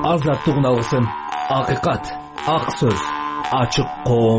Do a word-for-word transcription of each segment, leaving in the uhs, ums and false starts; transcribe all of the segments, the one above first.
азаттыгын алгысың. Акыйкат, ак сөз, ачык коом.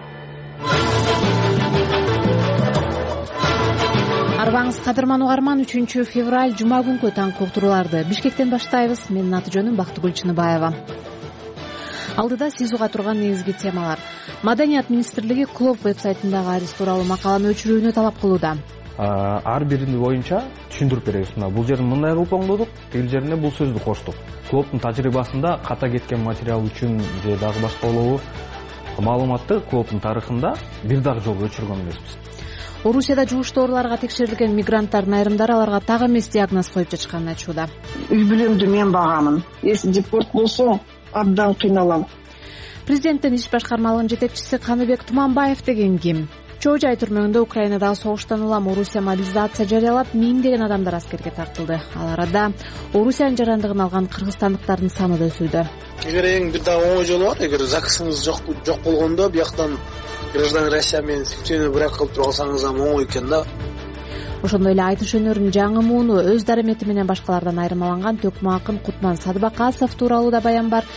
Арбаңыз кадырман угарман, үчүнчү февраль жума күнкү таңкы уктурууларды Бишкектен баштайбыз. Менин аты жөнүм Бактыгүл Чыныбаева. Алдыда сиз уга турган негизги темалар. Маданият министрлиги Клоп вебсайтындагы арыз тууралуу макаланы өчүрүүнү талап кылууда. Ар бирини боюнча түшүндүрүп беребиз. Мына бул жерин мындай кылып оңдодук, тил жерине бул сөздү коштук. Клоптун тажрыйбасында ката кеткен материал үчүн же дагы башка болобу маалыматты Клоптун тарыхында бир дагы жолу өчүргөн эмеспиз. Орусияда жугуштоолорго текшерилген мигранттардын айрымдары аларга так эмес диагноз коюп жатышканын айтышууда. Үй бүлөмдү мен багамын. Эси депорт болсо абдан кыйналам. Президенттин иш башкармалыгынын жетекчиси Каныбек Туманбаев деген ким? Чоо жай түрмөгүндө Украинадагы согуштан улам Орусия мобилизация жарыялап, миңдеген адамдар аскерге тартылды. Ал арада Орусиянын жарандыгын алган кыргызстандыктардын саны да өсүүдө. Эгер эң бир дагы оңой жолу бар, эгер закысыңыз жок жок болгондо бияктан граждан Россия менен сүктөөнү бирок кылып туруп алсаңыз да оңой экен да. Ошондой эле айтыш өнөрүнүн жаңы мууну өз дарамети менен башкалардан айырмаланган төкмө акын Кутман Садыбакасов тууралуу да баян бар.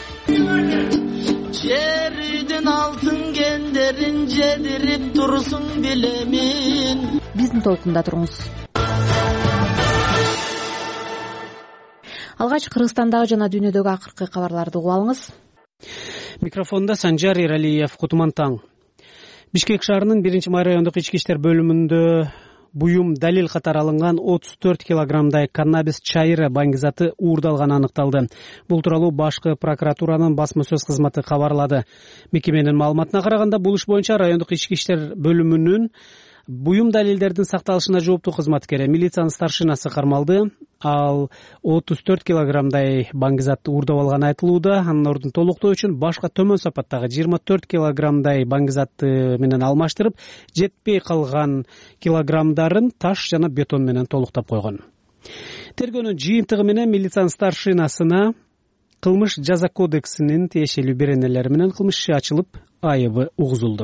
Жердин алтын кендерин жедирип турсуң билемин. Биздин толкунда туруңуз. Алгач Кыргызстандагы жана дүйнөдөгү акыркы кабарларды угуп алыңыз. Микрофонда Санжар Иралиев, Кутман таң. Бишкек шаарынын биринчи май райондук ички иштер бөлүмүндө буюм далил катары алынган отуз төрт килограммдай каннабис чайыры баңгизаты уурдалганы аныкталды. Бул тууралуу башкы прокуратуранын басма сөз кызматы кабарлады. Мекеменин маалыматына караганда, бул иш боюнча райондук ички иштер бөлүмүнүн буюм далилдердин сакталышына жооптуу кызматкери милициянын старшинасы кармалды. Ал отуз төрт килограммдай баңгизатты уурдап алганы айтылууда. Анын ордун толуктоо үчүн башка төмөн сапаттагы жыйырма төрт килограммдай баңгизатты менен алмаштырып, жетпей калган килограммдарын таш жана бетон менен толуктап койгон. Тергөөнүн жыйынтыгы менен милициянын старшинасына кылмыш жаза кодексинин тиешелүү беренелери менен кылмыш иши ачылып, айыбы угузулду.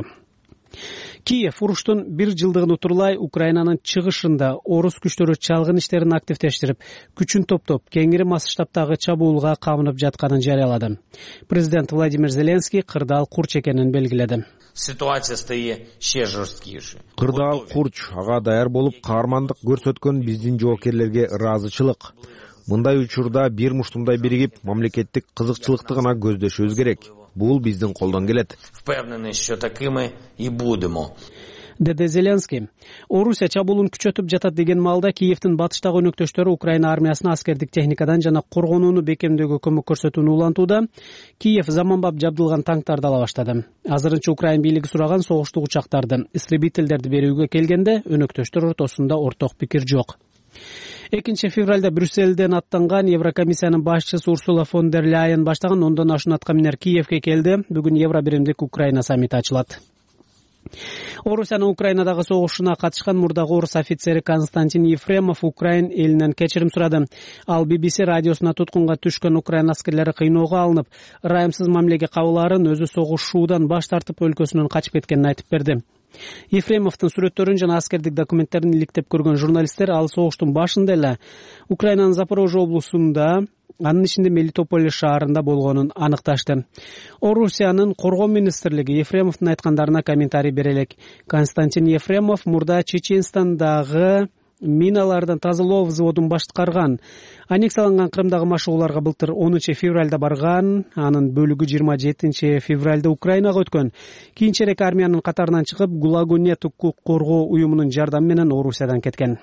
Киев уруштун бир жылдыгын утурлай Украинанын чыгышында орус күчтөрү чалгын иштерин активдештирип, күчүн топтоп, кеңири масштабтагы чабуулга камынып жатканын жарыялады. Президент Владимир Зеленский кырдаал курч экенин белгиледи. Ситуация стає ще жорсткіше. Кырдаал курч ага даяр болуп каармандык көрсөткөн биздин жоокерлерге ыраазычылык. Мындай учурда бир муштумдай биригип, мамлекеттик кызыкчылыкты гана көздөшүбүз керек. Бул биздин колдон келет. Впевнений, що такими і будемо. Деди Зеленский. Орусия чабуулун күчөтүп жатат деген маалда Киевдин батыштагы өнөктөштөрү Украина армиясына аскердик техникадан жана коргонууну бекемдөөгө көмөк көрсөтүүнү улантууда. Киев заманбап жабдылган танктарды ала баштады. Азырынча Украина бийлиги сураган согуштук учактарды, истребительдерди берүүгө келгенде өнөктөштөр ортосунда орток пикир жок. экинчи февралда Брюсселден аттанган Еврокомиссиянын башчысы Урсула фон дер Ляйен баштаган ондон ашуун атка минер Киевге келди. Бүгүн Евро биримдик Украина саммити ачылат. Орусиянын Украинадагы согушуна катышкан мурдагы орус офицери Константин Ефремов Украин элинен кечирим сурады. Ал би би си радиосуна туткунга түшкөн Украина аскерлери кыйноого алынып, ырайымсыз мамилеге кабылаарын өзү согушуудан баш тартып өлкөсүнөн качып кеткенин айтып берди. Ефремовдун сүрөттөрүн жана аскердик документтерин иликтеп көргөн журналисттер ал согуштун башында эле Украинанын Запорожье облусунда, анын ичинде Мелитополь шаарында болгонун аныкташты. Орусиянын коргоо министрлиги Ефремовдун айткандарына комментарий бере элек. Константин Ефремов мурда Чеченстандагы миналардан тазалоо взводун башкарган. Аннексияланган Крымдагы машыгууларга былтыр онунчу февралда барган, анын бөлүгү жыйырма жетинчи февралда Украинага өткөн. Кийинчерээк армиянын катарынан чыгып, Гулагунет укук коргоо уюмунун жардамы менен Орусиядан кеткен.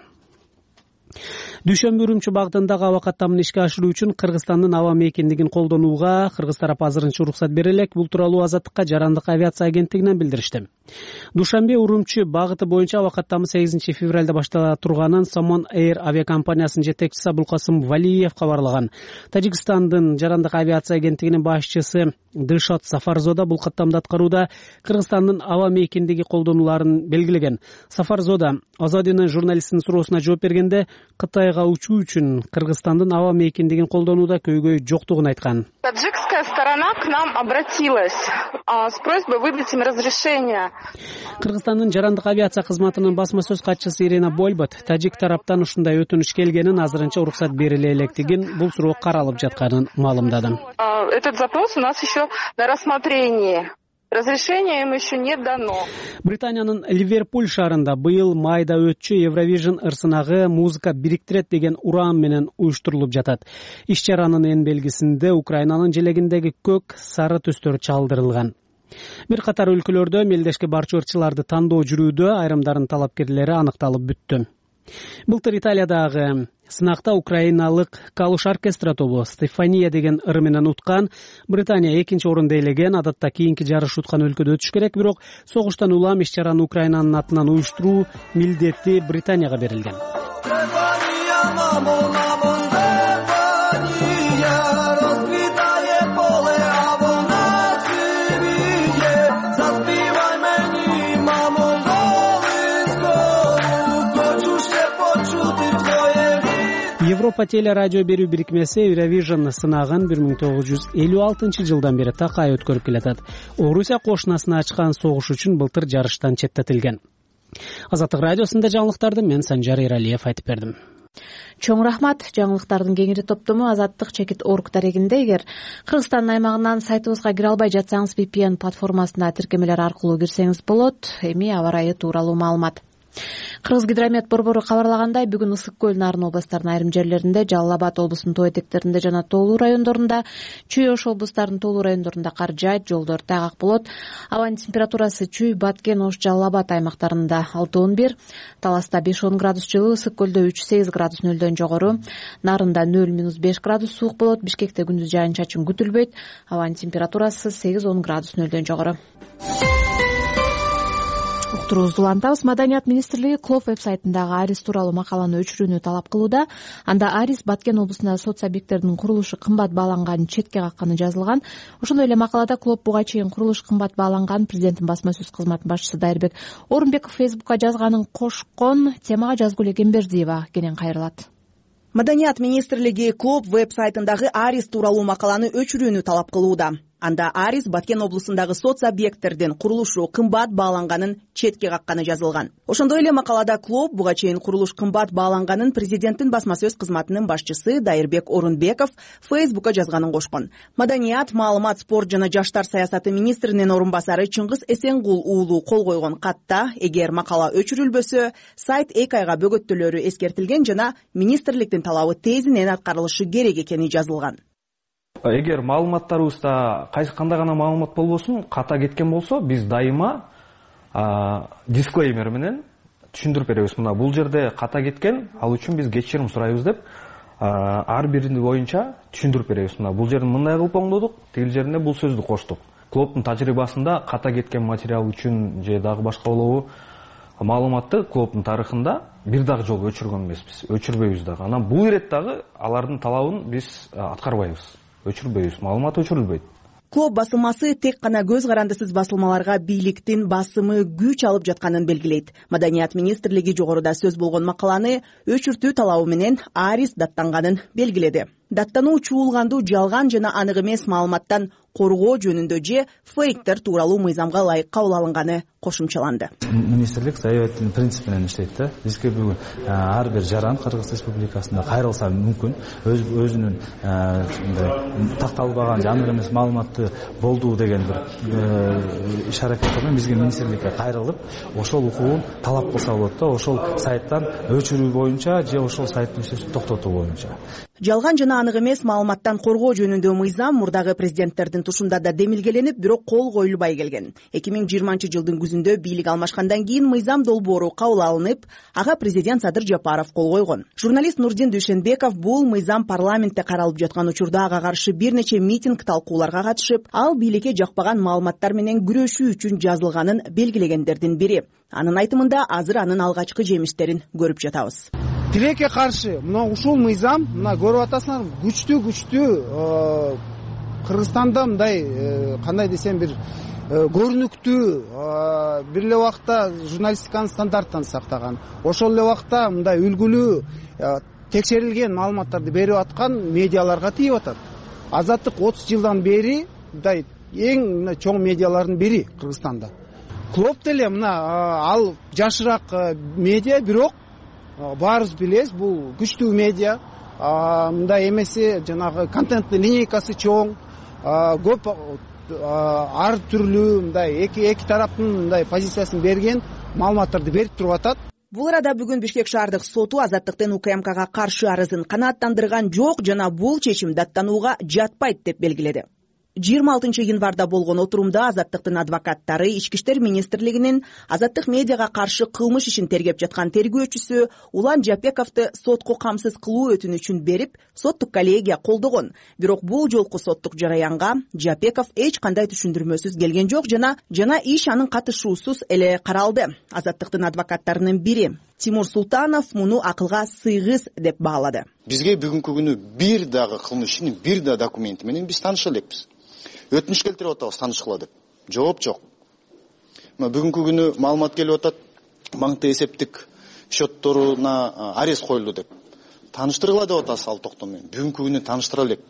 Дүйшөмбү Үрүмчү багытындагы аба каттамын ишке ашыруу үчүн Кыргызстандын аба мейкиндигин колдонууга Кыргыз тарап азырынча уруксат бере элек. Бул тууралуу Азаттыкка жарандык авиация агенттигинен билдиришти. Душанбе Үрүмчү багыты боюнча аба каттамы сегизинчи февралда баштала турганын Самон Эйр авиакомпаниясынын жетекчиси Абулкасым Валиев кабарлаган. Тажикстандын жарандык авиация агенттигинин башчысы Дышот Сафарзода бул каттамды аткарууда Кыргызстандын аба мейкиндиги колдонуларын белгилеген. Сафарзода Азадинин журналистинин суроосуна жооп бергенде, Кытайга Кытайга учуу үчүн Кыргызстандын аба мейкиндигин колдонууда көйгөй жоктугун айткан. Таджикская сторона к нам обратилась с просьбой выдать им разрешение. Кыргызстандын жарандык авиация кызматынын басма сөз катчысы Ирина Больбат тажик тараптан ушундай өтүнүш келгенин, азырынча уруксат бериле электигин, бул суроо каралып жатканын маалымдады. Этот запрос у нас еще на рассмотрении. Разрешение им еще не дано. Британиянын Ливерпуль шаарында быйыл майда өтчү Евровижн ырсынагы музыка бириктирет деген уран менен уюштурулуп жатат. Иш чаранын эң белгисинде Украинанын желегиндеги көк, сары түстөр чалдырылган. Бир катар өлкөлөрдө мелдешке барчу ырчыларды тандоо жүрүүдө, айрымдарын талапкерлери аныкталып бүттү. Былтыр Италиядагы сынакта украиналык Калуш оркестра тобу Стефания деген ыр менен уткан. Британия экинчи орунду ээлеген. Адатта кийинки жарыш уткан өлкөдө өтүш керек, бирок согуштан улам иш чараны Украинанын атынан уюштуруу милдети Британияга берилген. Европа теле радио берүү бирикмеси Евровижн сынагын бир миң тогуз жүз элүү алтынчы жылдан бери такай өткөрүп келатат. Орусия кошунасына ачкан согуш үчүн былтыр жарыштан четтетилген. Азаттык радиосунда жаңылыктарды мен Санжар Эралиев айтып бердим. Чоң рахмат. Жаңылыктардын кеңири топтому азаттык чекит орг дарегинде. Эгер Кыргызстандын аймагынан сайтыбызга кире албай жатсаңыз, ви пи эн платформасына тиркемелер аркылуу кирсеңиз болот. Эми аба ырайы тууралуу маалымат. Кыргызгидромет борбору кабарлагандай, бүгүн Ысык көл Нарын областарынын айрым жерлеринде, Жалал Абад облусунун тоо этектеринде жана Тоолуу райондорунда, Чүй Ош облустарынын Тоолуу райондорунда кар жаайт, жолдор тайгак болот. Абанын температурасы Чүй, Баткен, Ош, Жалал Абад аймактарында алты он бир, Таласта беш он градус жылы, Ысык көлдө үч сегиз градус нөлдөн жогору, Нарында нөл минус беш градус суук болот. Бишкекте күндүз жаан чачын күтүлбөйт. Абанын температурасы сегиз он градус нөлдөн жогору. Уктуруубузду улантабыз. Маданият министрлиги Клоп вебсайтындагы Арис тууралуу макаланы өчүрүүнү талап кылууда. Анда Арис Баткен облусунда соц объекттердин курулушу кымбат бааланганын четке какканы жазылган. Ошондой эле макалада Клоп буга чейин курулуш кымбат бааланган, президенттин басма сөз кызматынын башчысы Дайырбек Орунбеков Фейсбукка жазганын кошкон. Темага Жазгүл Эгембердиева кенен кайрылат. Маданият министрлиги Клоп вебсайтындагы Арис тууралуу макаланы өчүрүүнү талап кылууда. Анда Арис Баткен облусундагы соц объекттердин курулушу кымбат бааланганын четке какканы жазылган. Ошондой эле макалада Клоп буга чейин курулуш кымбат бааланганын президенттин басма сөз кызматынын башчысы Дайырбек Орунбеков Фейсбукка жазганын кошкон. Маданият, маалымат, спорт жана жаштар саясаты министринин орун басары Чыңгыз Эсенгул уулу кол койгон катта, эгер макала өчүрүлбөсө, сайт эки айга бөгөттөлөрү эскертилген жана министрликтин талабы тезинен аткарылышы керек экени жазылган. Эгер маалыматтарыбызда кайсы кандай гана маалымат болбосун, ката кеткен болсо, биз дайыма дисклеймер менен түшүндүрүп беребиз. Мына бул жерде ката кеткен, ал үчүн биз кечирим сурайбыз деп ар бирини боюнча түшүндүрүп беребиз. Мына бул жерин мындай кылып оңдодук, тигил жерине бул сөздү коштук. Клоптун тажрыйбасында ката кеткен материал үчүн же дагы башка болобу маалыматты Клоптун тарыхында бир дагы жолу өчүргөн эмеспиз, өчүрбөйбүз дагы. Анан бул ирет дагы алардын талабын биз аткарбайбыз. Өчүрбөйбүз, маалымат өчүрүлбөйт. Клоп басылмасы тек гана көз карандысыз басылмаларга бийликтин басымы күч алып жатканын белгилейт. Маданият министрлиги жогоруда сөз болгон макаланы өчүртүү талабы менен Арис даттанганын белгиледи. Даттануу чуулгандуу жалган жана анык эмес маалыматтан коргоо жөнүндө же фейктер тууралуу мыйзамга ылайык кабыл алынганы кошумчаланды. Министрлик заявителдин принцип менен иштейт да. Бизге бүгүн ар бир жаран Кыргыз Республикасында кайрылса мүмкүн өзүнүн такталбаган же анык эмес маалыматты болду деген бир иш аракет менен бизге министрликке кайрылып, ошол укугун талап кылса болот да, ошол сайттан өчүрүү боюнча же ошол сайттын иштешин токтотуу боюнча. Жалган жана анык эмес маалыматтан коргоо жөнүндө мыйзам мурдагы президенттердин тушунда да демилгеленип, бирок кол коюлбай келген. эки миң жыйырманчы жылдын күзүндө бийлик алмашкандан кийин мыйзам долбоору кабыл алынып, ага президент Садыр Жапаров кол койгон. Журналист Нурдин Дүйшенбеков бул мыйзам парламентте каралып жаткан учурда ага каршы бир нече митинг талкууларга катышып, ал бийликке жакпаган маалыматтар менен күрөшүү үчүн жазылганын белгилегендердин бири. Анын айтымында азыр анын алгачкы жемиштерин көрүп жатабыз. Тилекке каршы мына ушул мыйзам, мына көрүп атасыңар, күчтүү күчтүү Кыргызстанда мындай кандай десем бир көрүнүктүү, бир эле убакта журналистиканын стандарттарын сактаган, ошол эле убакта мындай үлгүлүү текшерилген маалыматтарды берип аткан медиаларга тийип атат. Азаттык отуз жылдан бери мындай эң чоң медиалардын бири Кыргызстанда. Клоп деле мына ал жашыраак медиа, бирок баарыбыз билебиз, бул күчтүү медиа. Мындай эмеси жанагы контенттин линейкасы чоң, көп ар түрлүү мындай эки эки тараптын мындай позициясын берген маалыматтарды берип туруп атат. Бул арада бүгүн Бишкек шаардык соту Азаттыктын УКМКга каршы арызын канааттандырган жок жана бул чечим даттанууга жатпайт деп белгиледи. жыйырма алтынчы январда болгон отурумда Азаттыктын адвокаттары Ички иштер министрлигинин Азаттык медиага каршы кылмыш ишин тергеп жаткан тергөөчүсү Улан Жапековду сотко камсыз кылуу өтүнүчүн берип, соттук коллегия колдогон. Бирок бул жолку соттук жараянга Жапеков эч кандай түшүндүрмөсүз келген жок жана жана иш анын катышуусуз эле каралды. Азаттыктын адвокаттарынын бири Тимур Султанов муну акылга сыйгыз деп баалады. Бизге бүгүнкү күнү бир дагы кылмыш ишинин бир да документи менен биз тааныша элекпиз. Өтүнүш келтирип атабыз таанышкыла деп. Жооп жок. Мына бүгүнкү күнү маалымат келип атат, банкта эсептик счетторуна арест коюлду деп. Тааныштыргыла деп атасыз ал токтом менен. Бүгүнкү күнү тааныштыра элек.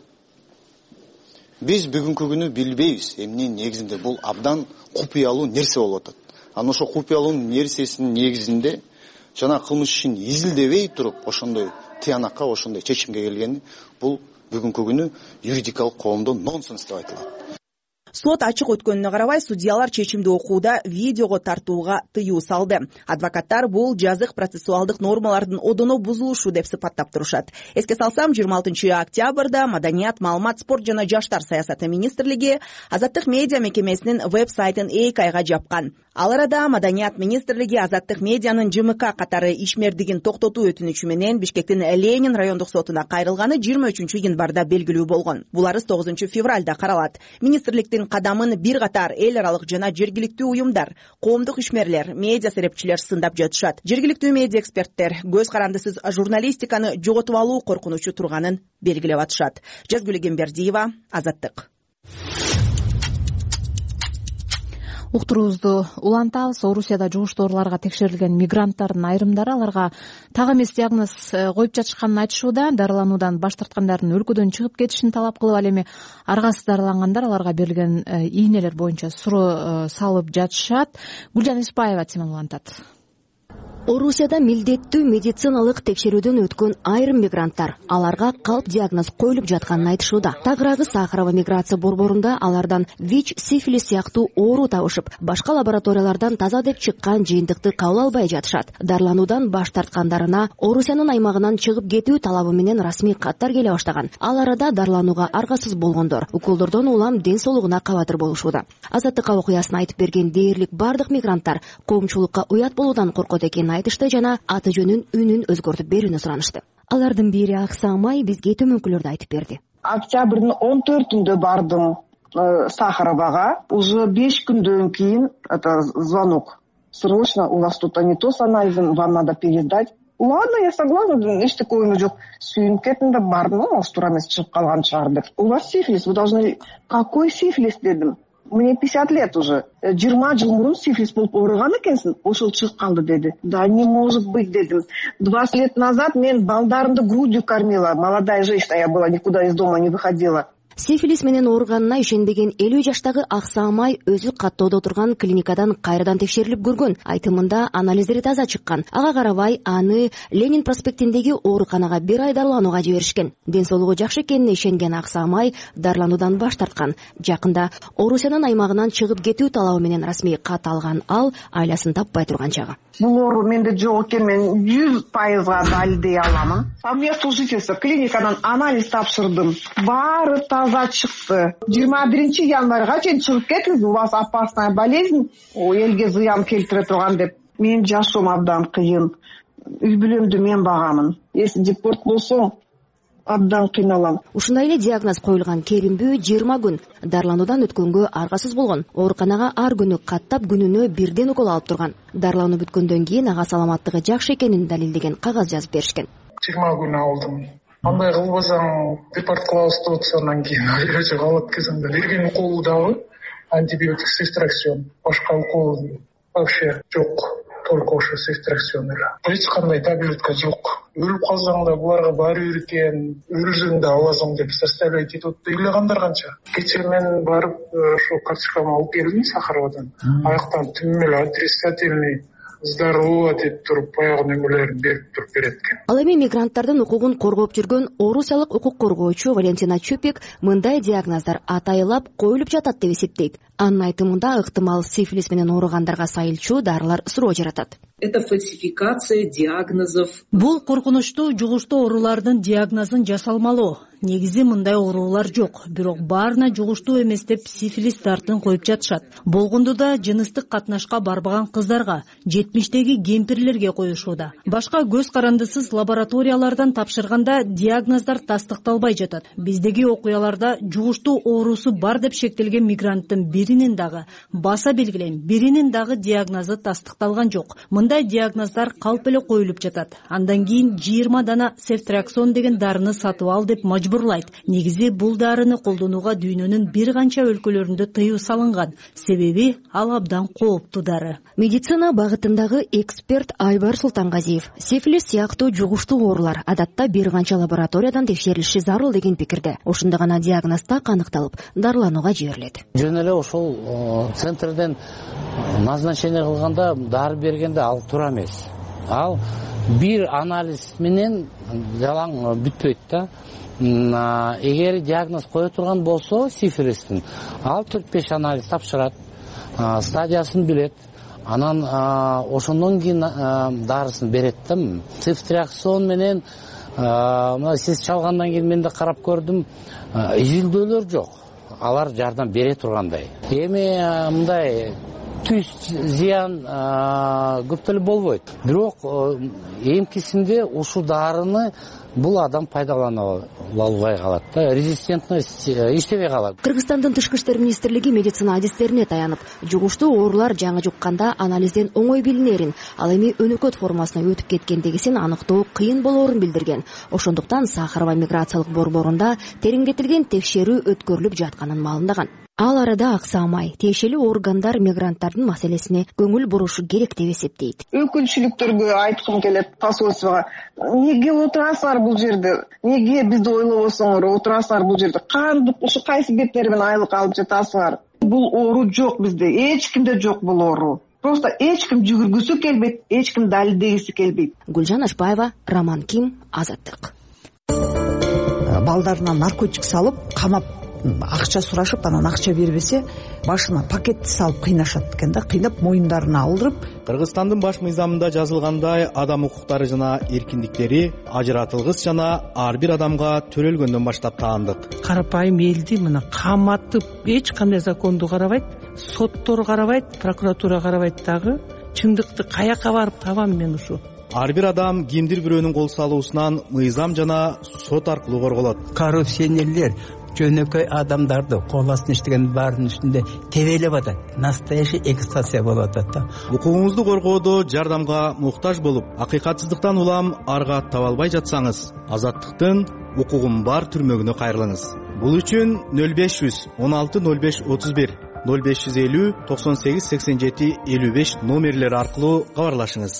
Биз бүгүнкү күнү билбейбиз, эмненин негизинде бул абдан купуялуу нерсе болуп атат. Анан ошо купуялуу нерсесинин негизинде жана кылмыш ишин изилдебей туруп ошондой тыянакка, ошондой чечимге келгени бул бүгүнкү күнү юридикалык коомдо нонсенс деп айтылат. Сот ачык өткөнүнө карабай, судьялар чечимди окууда видеого тартууга тыюу салды. Адвокаттар бул жазык процессуалдык нормалардын одоно бузулушу деп сыпаттап турушат. Эске салсам, жыйырма алтынчы октябрда Маданият, маалымат, спорт жана жаштар саясаты министрлиги Азаттык медиа мекемесинин веб-сайтын эки айга жапкан. Ал арада Маданият министрлиги Азаттык медианын ЖМК катары ишмердигин токтотуу өтүнүчү менен Бишкектин Ленин райондук сотуна кайрылганы жыйырма үчүнчү январда белгилүү болгон. Бул арыз тогузунчу февралда каралат. Министрликтин кадамын бир катар эл аралык жана жергиликтүү уюмдар, коомдук ишмерлер, медиа серепчилер сындап жатышат. Жергиликтүү медиа эксперттер көз карандысыз журналистиканы жоготуп алуу коркунучу турганын белгилеп атышат. Жазгүл Гембердиева, Азаттык. Уктуруубузду улантабыз. Орусияда жугуштуу ооруларга текшерилген мигранттардын айрымдары аларга так эмес диагноз коюп жатышканын айтышууда. Дарылануудан баш тарткандардын өлкөдөн чыгып кетишин талап кылып, ал эми аргасыз дарылангандар аларга берилген ийнелер боюнча суроо салып жатышат. Гүлжан Испаева теманы улантат. Орусияда милдеттүү медициналык текшерүүдөн өткөн айрым мигранттар аларга калп диагноз коюлуп жатканын айтышууда. Тагыраагы Сахарова миграция борборунда алардан ВИЧ, сифилис сыяктуу оору табышып, башка лабораториялардан таза деп чыккан жыйынтыкты кабыл албай жатышат. Дарылануудан баш тарткандарына Орусиянын аймагынан чыгып кетүү талабы менен расмий каттар келе баштаган. Ал арада дарыланууга аргасыз болгондор уколдордон улам ден соолугуна кабатыр болушууда. Азаттыкка окуясын айтып берген дээрлик бардык мигранттар коомчулукка уят болуудан коркот экенин айтышты жана аты жөнүн үнүн өзгөртүп берүүнү суранышты. Алардын бири Аксамай бизге төмөнкүлөрдү айтып берди. Октябрдын он төртүндө бардым Сахаровага. Уже беш күндөн кийин это звонок. Срочно, у вас тут не то с анализом, вам надо пересдать. Ладно, я согласна, эч такое жок. Сүйүнүп кеттим да бардым, может туура эмес чыгып калган чыгар деп. У вас сифилис, вы должны... Какой сифилис дедим? Мне пятьдесят лет уже. жыйырма жыл мурун сифилис болуп ооруган экенсиң, ошол чыгып калды деди. Да не может быть дедим. двадцать лет назад мен балдарымды грудью кормила. Молодая женщина я была, никуда из дома не выходила. Сифилис менен ооруганына ишенбеген элүү жаштагы Аксамай өзү каттоодо турган клиникадан кайрадан текшерилип көргөн. Айтымында анализдери таза чыккан. Ага карабай аны Ленин проспектиндеги ооруканага бир ай дарыланууга жиберишкен. Ден соолугу жакшы экенине ишенген Аксамай дарылануудан баш тарткан. Жакында Орусиянын аймагынан чыгып кетүү талабы менен расмий кат алган ал айласын таппай турган чагы. Бул оору менде жок экен, мен жүз пайызга далилдей аламын. По месту жительства клиникадан анализ тапшырдым. Баары таза чыкты. жыйырма биринчи январга чейин чыгып кетиңиз, у вас опасная болезнь, элге зыян келтире турган деп. Мен жашоом абдан кыйын. Үй бүлөмдү мен багамын. Если депорт болсо, абдан кыйналам. Ушундай эле диагноз коюлган Керимбүү жыйырма күн дарылануудан өткөнгө аргасыз болгон. Ооруканага ар күнү каттап күнүнө бирден укол алып турган. Дарылануу бүткөндөн кийин ага саламаттыгы жакшы экенин далилдеген кагаз жазып беришкен. жыйырма күн алдым. Андай кылбасаң, депорт кылабыз деп атсандан кийин өзү калат экенсиң да. Берген укол дагы антибиотик с экстракцион. Башка укол вообще жок. только ошо цифтракцион эле. Эч кандай таблетка жок. Өлүп калсаң да буларга баары бир экен, өлсөң да аласың деп заставлять этип атты. Ыйлагандар канча. Кечээ мен барып ошо карточкамды алып келдим Сахаровадан. Аяктан түнү эле отрицательный здорово деп туруп баягы нөмүрлөрүн берип туруп берет экен. Ал эми мигранттардын укугун коргоп жүргөн орусиялык укук коргоочу Валентина Чупик мындай диагноздар атайылап коюлуп жатат деп эсептейт. Анын айтымында ыктымал сифилис менен ооругандарга сайылчу дарылар суроо жаратат. Это фальсификация диагнозов. Бул коркунучтуу жугуштуу оорулардын диагнозун жасалмалоо. Негизи мындай оорулар жок, бирок баарына жугуштуу эмес деп сифилис дартын коюп жатышат. Болгондо да жыныстык катнашка барбаган кыздарга, жетимиштеги кемпирлерге коюшууда. Башка көз карандысыз лабораториялардан тапшырганда диагноздар тастыкталбай жатат. Биздеги окуяларда жугуштуу оорусу бар деп шектелген мигранттын биринин дагы баса белгилейм, биринин дагы диагнозу тастыкталган жок. Мындай диагноздар калп эле коюлуп жатат. Андан кийин жыйырма дана цефтраксон деген дарыны сатып ал деп мажбурлайт. Негизи бул дарыны колдонууга дүйнөнүн бир канча өлкөлөрүндө тыюу салынган. Себеби ал абдан кооптуу дары. Медицина багытындагы эксперт Айбар Султангазиев сифилис сыяктуу жугуштуу оорулар адатта бир канча лабораториядан текшерилиши зарыл деген пикирде. Ошондо гана диагноз так аныкталып, дарыланууга жиберилет. Жөн эле ошол центрден назначение кылганда дары бергенде ал туура эмес. Ал бир анализ менен жалаң бүтпөйт да. Эгер диагноз кое турган болсо сифилистин, ал төрт беш анализ тапшырат, стадиясын билет, анан ошондон кийин дарысын берет да. Цифтраксон менен сиз чалгандан кийин мен да карап көрдүм, изилдөөлөр жок. Алар жардам бере тургандай. Эми мындай түз зыян көп деле болбойт. Бирок эмкисинде ушул дарыны бул адам пайдалана албай калат да, резистентность иштебей калат. Кыргызстандын Тышкы иштер министрлиги медицина адистерине таянып, жугуштуу оорулар жаңы жукканда анализден оңой билинерин, ал эми өнөкөт формасына өтүп кеткендигисин аныктоо кыйын болоорун билдирген. Ошондуктан Сахарова миграциялык борборунда тереңдетилген текшерүү өткөрүлүп жатканын маалымдаган. Ал арада аксамай, тиешелүү органдар мигранттардын маселесине көңүл бурушу керек деп эсептейт. Өкүлчүлүктөргө айткым келет, посольствого. Неге отурасыңар бул жерде? Неге бизди ойлобосоңор, отурасыңар бул жерде? Кантип ушу кайсы себептер менен айлык алып жатасыңар? Бул оору жок бизде, эч кимде жок бул оору. Просто эч ким жүгүргүсү келбейт, эч ким далилдегиси келбейт. Гүлжан Ашбаева, Роман Ким, Азаттык. Балдарына наркотик салып, камап акча сурашып, анан акча бербесе, башына пакетти салып кыйнашат экен да, кыйнап моюндарына алдырып. Кыргызстандын баш мыйзамында жазылгандай, адам укуктары жана эркиндиктери ажыратылгыс жана ар бир адамга төрөлгөндөн баштап таандык. Карапайым элди мына каматып, эч кандай законду карабайт, соттор карабайт, прокуратура карабайт дагы. Чындыкты каяка барып табам мен ушу? Ар бир адам кимдир бирөөнүн кол салуусунан мыйзам жана сот аркылуу корголот. Коррупционерлер жөнөкөй адамдарды кол астына иштеген баардын үстүндө тебелеп атат. Настоящий эксплуатация болуп атат да. Укугуңузду коргоодо жардамга муктаж болуп, акыйкатсыздыктан улам арга таба албай жатсаңыз, Азаттыктын укугум бар түрмөгүнө кайрылыңыз. Бул үчүн нөл беш жүз он алты нөл беш отуз бир, нөл беш жүз элүү токсон сегиз сексен жети элүү беш номерлери аркылуу кабарлашыңыз.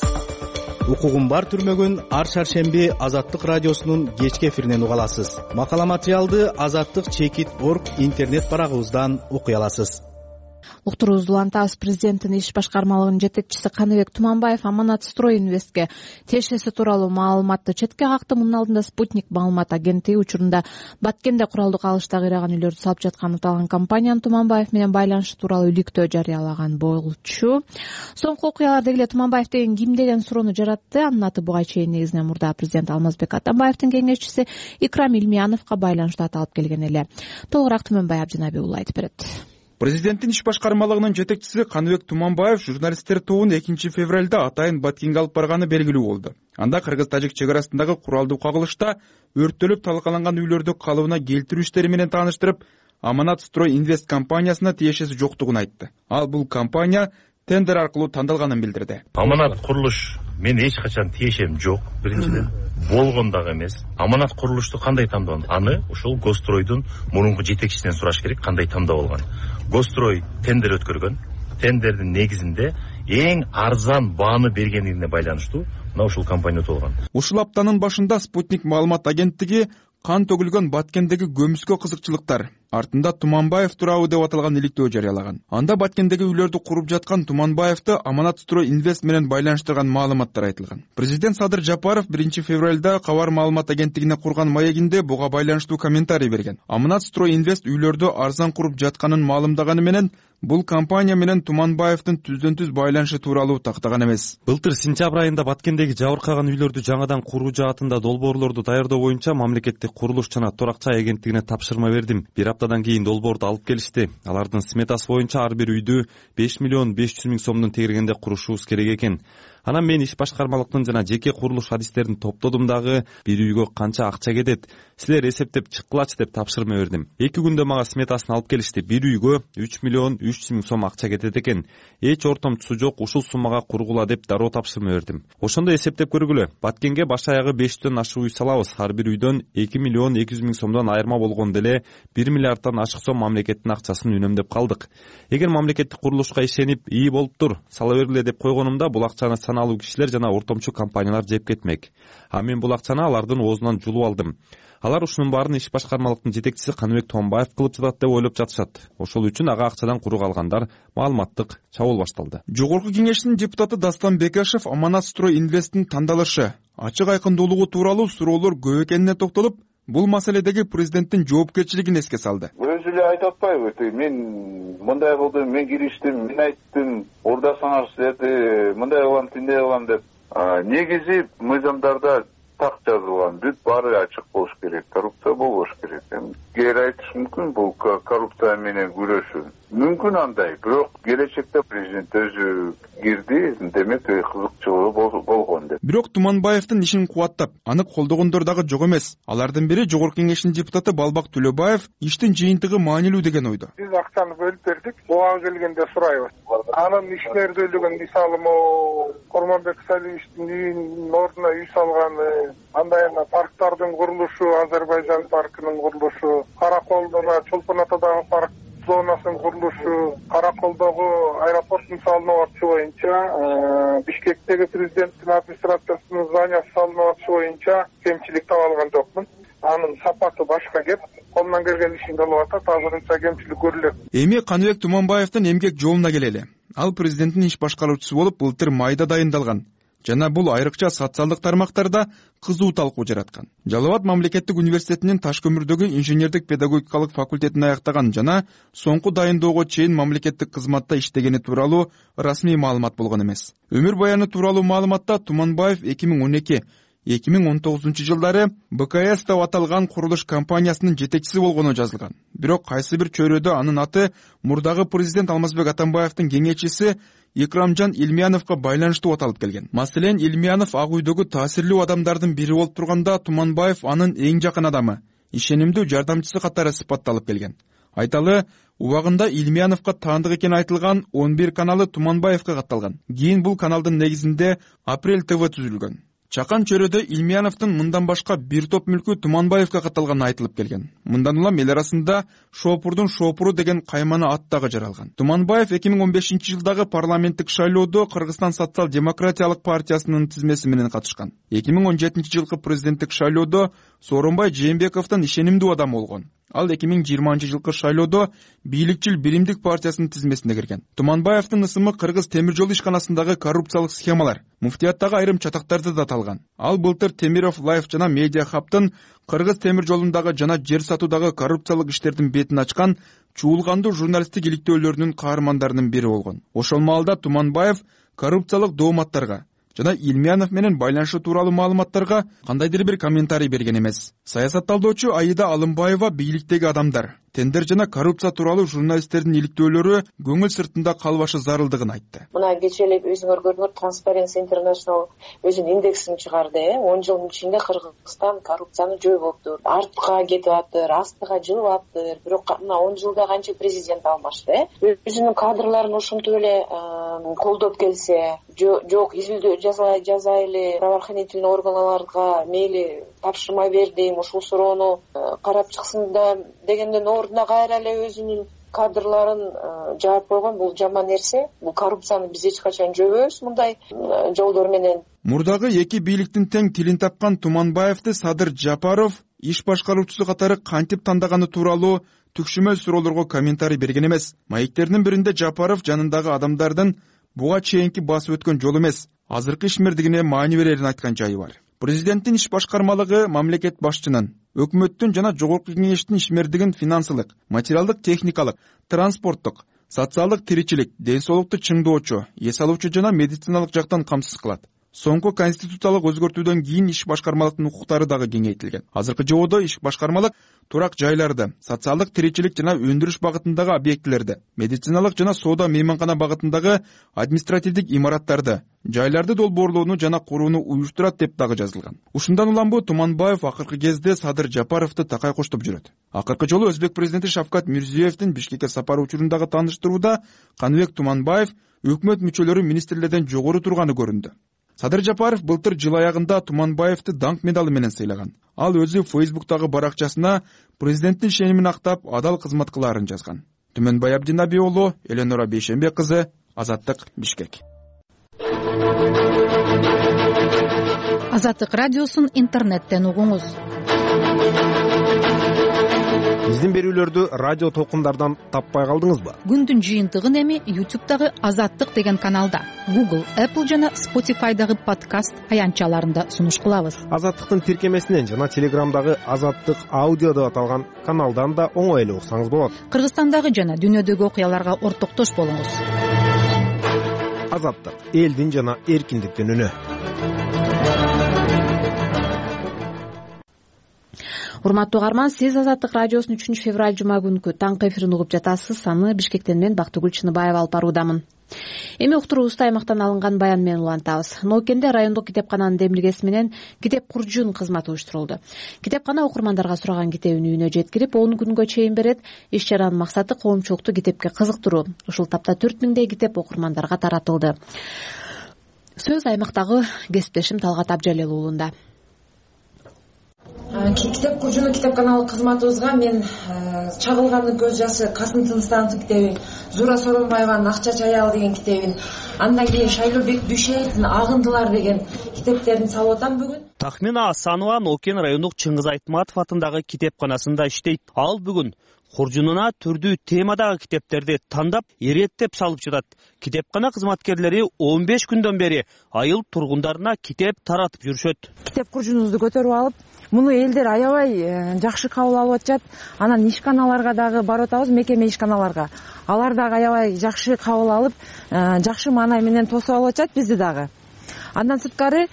Укугум бар түрмөгүн ар шаршемби Азаттык радиосунун кечки эфиринен уга аласыз. Макала материалды Азаттык чекит точка орг интернет барагыбыздан окуй аласыз. Уктуруубузду улантабыз. Президенттин иш башкармалыгынын жетекчиси Каныбек Туманбаев Аманат Строй Инвестке тиешеси тууралуу маалыматты четке какты. Мунун алдында Спутник маалымат агенттиги учурунда Баткенде куралдык алышта кыйраган үйлөрдү салып жатканын аталган компаниянын Туманбаев менен байланышы тууралуу иликтөө жарыялаган болчу. Соңку окуялар дегеле Туманбаев деген ким деген суроону жаратты. Анын аты буга чейин негизинен мурда президент Алмазбек Атамбаевдин кеңешчиси Икрам Илмияновго байланыштуу аталып келген эле. Толугураак Түмөнбай Абдинаби уулу айтып берет. Президенттин иш башкармалыгынын жетекчиси Каныбек Туманбаев журналисттер тобун экинчи февралда атайын Баткенге алып барганы белгилүү болду. Анда кыргыз-тажик чек арасындагы куралдуу кагылышта өрттөлүп талкаланган үйлөрдү калыбына келтирүү иштери менен тааныштырып, Аманат Строй Инвест компаниясына тиешеси жоктугун айтты. Ал бул компания тендер аркылуу тандалганын билдирди. Аманат курулуш мен эч качан тиешем жок, биринчиден. Болгон дагы эмес. Аманат курулушту кандай тандаган? Аны ушул Гостройдун мурунку жетекчисинен сураш керек, кандай тандап алган. Гострой тендер өткөргөн. Тендердин негизинде эң арзан бааны бергендигине байланыштуу мына ушул компания өтүп алган. Ушул аптанын башында Спутник маалымат агенттиги кан төгүлгөн Баткендеги көмүскө кызыкчылыктар артында Туманбаев туурабы деп аталган иликтөө жарыялаган. Анда Баткендеги үйлөрдү куруп жаткан Туманбаевди Аманат Строй Инвест менен байланыштырган маалыматтар айтылган. Президент Садыр Жапаров биринчи февралда Кабар маалымат агенттигине курган маегинде буга байланыштуу комментарий берген. Аманат Строй Инвест үйлөрдү арзан куруп жатканын маалымдаганы менен бул компания менен Туманбаевдин түздөн түз байланышы тууралуу тактаган эмес. Былтыр сентябрь айында Баткендеги жабыркаган үйлөрдү жаңадан куруу жаатында долбоорлорду даярдоо боюнча мамлекеттик курулуш жана турак жай агенттигине тапшырма бердим. Бир аптадан кийин долбоорду алып келишти. Алардын сметасы боюнча ар бир үйдү беш миллион беш жүз миң сомдун тегерегинде курушубуз керек экен. Анан мен иш башкармалыктын жана жеке курулуш адистерин топтодум дагы бир үйгө канча акча кетет, силер эсептеп чыккылачы деп тапшырма бердим. Эки күндө мага сметасын алып келишти. Бир үйгө үч миллион үч жүз миң сом акча кетет экен. Эч ортомчусу жок, ушул суммага кургула деп дароо тапшырма бердим. Ошондо эсептеп көргүлө. Баткенге баш аягы беш жүздөн ашык үй салабыз. Ар бир үйдөн эки миллион эки жүз миң сомдон айырма болгондо эле бир миллиарддан ашык сом мамлекеттин акчасын үнөмдөп калдык. Эгер мамлекеттик курулушка ишенип ии болуптур, сала бергиле деп койгонумда бул акчаны саналуу кишилер жана ортомчу компаниялар жеп кетмек. А мен бул акчаны алардын оозунан жулуп алдым. Алар ушунун баарын иш башкармалыктын жетекчиси Каныбек Томбаев кылып жатат деп ойлоп жатышат. Ошол үчүн ага акчадан куру калгандар маалыматтык чабуул башталды. Жогорку кеңештин депутаты Дастан Бекешев Аманат Строй Инвесттин тандалышы, ачык айкындуулугу тууралуу суроолор көп экенине токтолуп, бул маселедеги президенттин жоопкерчилигин эске салды. Өзү эле айтып атпайбы, мен мындай кылдым, мен кириштим, мен айттым, ордасаңар силерди мындай кылам, тиндей кылам деп. Негизи мыйзамдарда так жазылган, бүт баары ачык болуш керек, коррупция болбош керек. Кээ айтыш мүмкүн бул коррупция менен күрөшүү. Мүмкүн андай, бирок келечекте президент өзү кирди, демек кызыкчылыгы болгон деп. Бирок Туманбаевдин ишин кубаттап, аны колдогондор дагы жок эмес. Алардын бири жогорку кеңештин депутаты Балбак Төлөбаев иштин жыйынтыгы маанилүү деген ойдо. Биз акчаны бөлүп бердик, буга келгенде сурайбыз. Анын ишмердүүлүгүн мисалы могу Корманбек Салиевичтин үйүнүн ордуна үй салганы, андай эле парктардын курулушу, Азербайжан паркынын курулушу, Караколдо, Чолпон Атадагы парк зонасын курулушу, Караколдогу аэропорттун салынуу акчы боюнча, Бишкектеги президенттин администрациясынын зданиясы салынуу акчы боюнча кемчилик таап алган жокмун. Анын сапаты башка кеп, колунан келген ишин кылып атат, азырынча кемчилик көрүлөт. Эми Каныбек Туманбаевдин эмгек жолуна келели. Ал президенттин иш башкаруучусу болуп былтыр майда дайындалган. Жана бул айрыкча социалдык тармактарда кызуу талкуу жараткан. Жалал Абад мамлекеттик университетинин Таш көмүрдөгү инженердик педагогикалык факультетин аяктаган жана соңку дайындоого чейин мамлекеттик кызматта иштегени тууралуу расмий маалымат болгон эмес. Өмүр баяны тууралуу маалыматта Туманбаев эки миң он эки эки миң он тогузунчу жылдары Б К С деп аталган курулуш компаниясынын жетекчиси болгону жазылган. Бирок кайсы бир чөйрөдө анын аты мурдагы президент Алмазбек Атамбаевдин кеңеччиси Икрамжан Илмияновго байланыштуу аталып келген. Маселен, Илмиянов ак үйдөгү таасирлүү адамдардын бири болуп турганда, Туманбаев анын эң жакын адамы, ишенимдүү жардамчысы катары сыпатталып келген. Айталы, убагында Илмияновго таандык экени айтылган он бир каналы Туманбаевга катталган. Кийин бул каналдын негизинде Апрель Т В түзүлгөн. Чакан чөйрөдө Илмияновдун мындан башка бир топ мүлкү Туманбаевга катталганы айтылып келген. Мындан улам эл арасында Шопурдун Шопуру деген кайманы ат дагы жаралган. Туманбаев эки миң он бешинчи жылдагы парламенттик шайлоодо Кыргызстан социал-демократиялык партиясынын тизмеси менен катышкан. эки миң он жетинчи жылкы президенттик шайлоодо Сооронбай Жээнбековдун ишенимдүү адамы болгон. Ал эки миң жыйырманчы жылкы шайлоодо бийликчил Биримдик партиясынын тизмесине кирген. Туманбаевдин ысымы Кыргыз темир жол ишканасындагы коррупциялык схемалар, муфтияттагы айрым чатактарды да аталган. Ал былтыр Темиров Лайф жана Медиа Хабтын Кыргыз темир жолундагы жана жер сатуудагы коррупциялык иштердин бетин ачкан чуулгандуу журналисттик иликтөөлөрүнүн каармандарынын бири болгон. Ошол маалда Туманбаев коррупциялык дооматтарга жана Илмиянов менен байланышы тууралуу маалыматтарга кандайдыр бир комментарий берген эмес. Саясатталдоочу Аида Алымбаева бийликтеги адамдар, тендер жана коррупция тууралуу журналисттердин иликтөөлөрү көңүл сыртында калбашы зарылдыгын айтты. Мына кечээ өзүңөр көрдүңөр, Transparency International өзүнүн индексин чыгарды. он жылдын ичинде Кыргызстан коррупцияны жойбоптур, артка кетип атыр, астыга жылып атыр. Бирок мына он жылда канча президент алмашты. Өзүнүн кадрларын ошентип эле колдоп келсе, жок изилдөө жазайлы, правоохранительный органдарга мейли тапшырма бердим, ушул суроону карап чыксын да дегенден ордуна кайра эле өзүнүн кадрларын жаап койгон бул жаман нерсе. Бул коррупцияны биз эч качан жөбөбүз мындай жолдор менен. Мурдагы эки бийликтин тең тилин тапкан Туманбаевди Садыр Жапаров иш башкаруучусу катары кантип тандаганы тууралуу түкшүмөл суроолорго комментарий берген эмес. Маектердин биринде Жапаров жанындагы адамдардын буга чейинки басып өткөн жол эмес, азыркы ишмердигине маани берерин айткан жайы бар. Президенттин иш башкармалыгы мамлекет башчынын, өкмөттүн жана жогорку кеңештин ишмердигин финансылык, материалдык, техникалык, транспорттук, социалдык тиричилик, ден соолукту чыңдоочу, эс алуучу жана медициналык жактан камсыз кылат. Соңку конституциялык өзгөртүүдөн кийин иш башкармалыктын укуктары дагы кеңейтилген. Азыркы жободо иш башкармалык турак жайларды, социалдык тиричилик жана өндүрүш багытындагы объектилерди, медициналык жана соода мейманкана багытындагы административдик имараттарды, жайларды долбоорлоону жана курууну уюштурат деп дагы жазылган. Ушундан улам бу Туманбаев акыркы кезде Садыр Жапаровду такай коштоп жүрөт. Акыркы жолу Өзбек президенти Шавкат Мирзиёевдин Бишкекке сапары учурундагы тааныштырууда Каныбек Туманбаев өкмөт мүчөлөрү министрлерден жогору турганы көрүндү. Садыр Жапаров былтыр жыл аягында Туманбаевди даңк медалы менен сыйлаган. Ал өзү Фейсбуктагы баракчасына президенттин ишенимин актап, адал кызмат кылаарын жазган. Түмөнбай Абдинаби уулу, Эленора Бейшембек кызы, Азаттык, Бишкек. Азаттык радиосун интернеттен угуңуз. Биздин берүүлөрдү радио толкундардан таппай калдыңызбы? Күндүн жыйынтыгын эми YouTube'дагы Азаттык деген каналда, Google, Apple жана Spotify'дагы подкаст аянтчаларында сунуш кылабыз. Азаттыктын тиркемесинен жана Телеграмдагы Азаттык аудио деп аталган каналдан да оңой эле уксаңыз болот. Кыргызстандагы жана дүйнөдөгү окуяларга ортоктош болуңуз. Азаттык, элдин жана эркиндиктин үнү. Урматтуу угарман, сиз Азаттык радиосунун үчүнчү февраль жума күнкү таңкы эфирин угуп жатасыз. Аны Бишкектен мен Бактыгүл Чыныбаева алып баруудамын. Эми уктуруубузда аймактан алынган баян менен улантабыз. Ноокенде райондук китепкананын демилгеси менен китеп куржун кызматы уюштурулду. Китепкана окурмандарга сураган китебин үйүнө жеткирип, он күнгө чейин берет. Иш чаранын максаты коомчулукту китепке кызыктыруу. Ушул тапта төрт миңдей китеп окурмандарга таратылды. Сөз аймактагы кесиптешим Талгат Абжалел уулунда. Китеп куржуну китепканалык кызматыбызга мен Чагылгандын көз жашы Касым Тыныстановдун китебин, Зура Соронбаеванын Акча чаял деген китебин, андан кийин Шайлообек Дүйшеевдин Агындылар деген китептерин салып атам бүгүн. Тахмина Асанова Нокен райондук Чыңгыз Айтматов атындагы китепканасында иштейт. Ал бүгүн куржунуна түрдүү темадагы китептерди тандап, иреттеп салып жатат. Китепкана кызматкерлери он беш күндөн бери айыл тургундарына китеп таратып жүрүшөт. Китеп куржунубузду көтөрүп алып, муну элдер аябай жакшы кабыл алып атышат. Анан ишканаларга дагы барып атабыз, мекеме ишканаларга. Алар дагы аябай жакшы кабыл алып, жакшы маанай менен тосуп алып атышат бизди дагы. Андан сырткары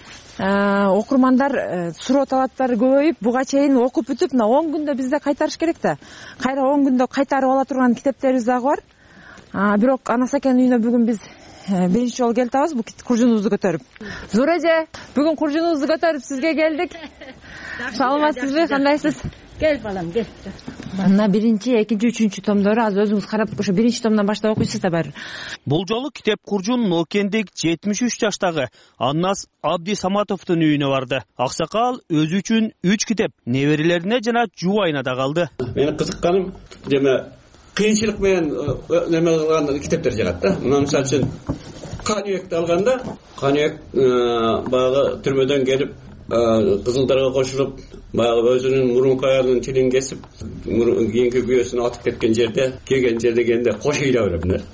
окурмандар суроо талаптары көбөйүп, буга чейин окуп бүтүп, мына он күндө бизде кайтарыш керек да. Кайра он күндө кайтарып ала турган китептерибиз дагы бар. Бирок Анасакен үйүнө бүгүн биз биринчи жолу келип атабыз бул куржунубузду көтөрүп. Зура эже, бүгүн куржунубузду көтөрүп сизге келдик. Саламатсызбы, кандайсыз? Кел балам, кел. Мына биринчи, экинчи, үчүнчү томдору азыр өзүңүз карап, ошо биринчи томдон баштап окуйсуз да баары. Бул жолу китеп куржун Ноокендик жетимиш үч жаштагы Аннас Абди Саматовдун үйүнө барды. Аксакал өзү үчүн үч китеп неберелерине жана жубайына да калды. Мен кызыкканым жана кыйынчылык менен неме кылган китептер жагат да. Мына мисалы үчүн Каныбекти алганда, Каныбек баягы түрмөдөн келип кызылдарга кошулуп, баягы өзүнүн мурунку аялынын тилин кесип, кийинки күйөөсүн атып кеткен жерде, келген жерде келгенде кош ыйлап берет.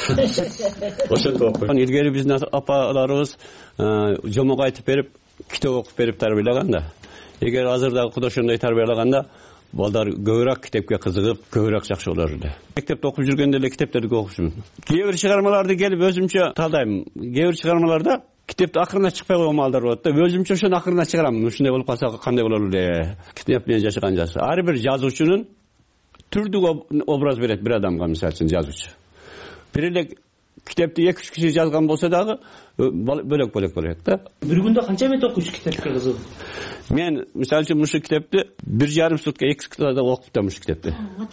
Ошентип окуйт. Илгери биздин апаларыбыз жомок айтып берип, китеп окуп берип тарбиялаган да. Эгер азырдагы кудай ошондой тарбиялаганда, балдар көбүрөөк китепке кызыгып, көбүрөөк жакшы болор эле. Мектепте окуп жүргөндө эле китептерди окуп жүрмүн. Кээ бир чыгармаларды келип өзүмчө талдайм. Кээ бир чыгармаларда китепти акырына чыкпай койгон маалдар болот да. Өзүмчө ошону акырына чыгарам. Ушундай болуп калса кандай болор эле? Китеп менен жашаган жасы. Ар бир жазуучунун түрдүк образ берет бир адамга, мисалы үчүн жазуучу. Бир эле китепти эки үч киши жазган болсо дагы бөлөк-бөлөк болот да. Бир күндө канча бет окуйсуз китепке кызыгып? Мен мисалы үчүн мушу китепти бир жарым сутка эки суткада окуп да мушу китепти.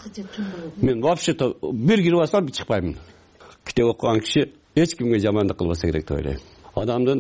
Мен вообще бир кирип алсам чыкпаймын. Китеп окуган киши эч кимге жамандык кылбаса керек деп ойлойм. Адамдын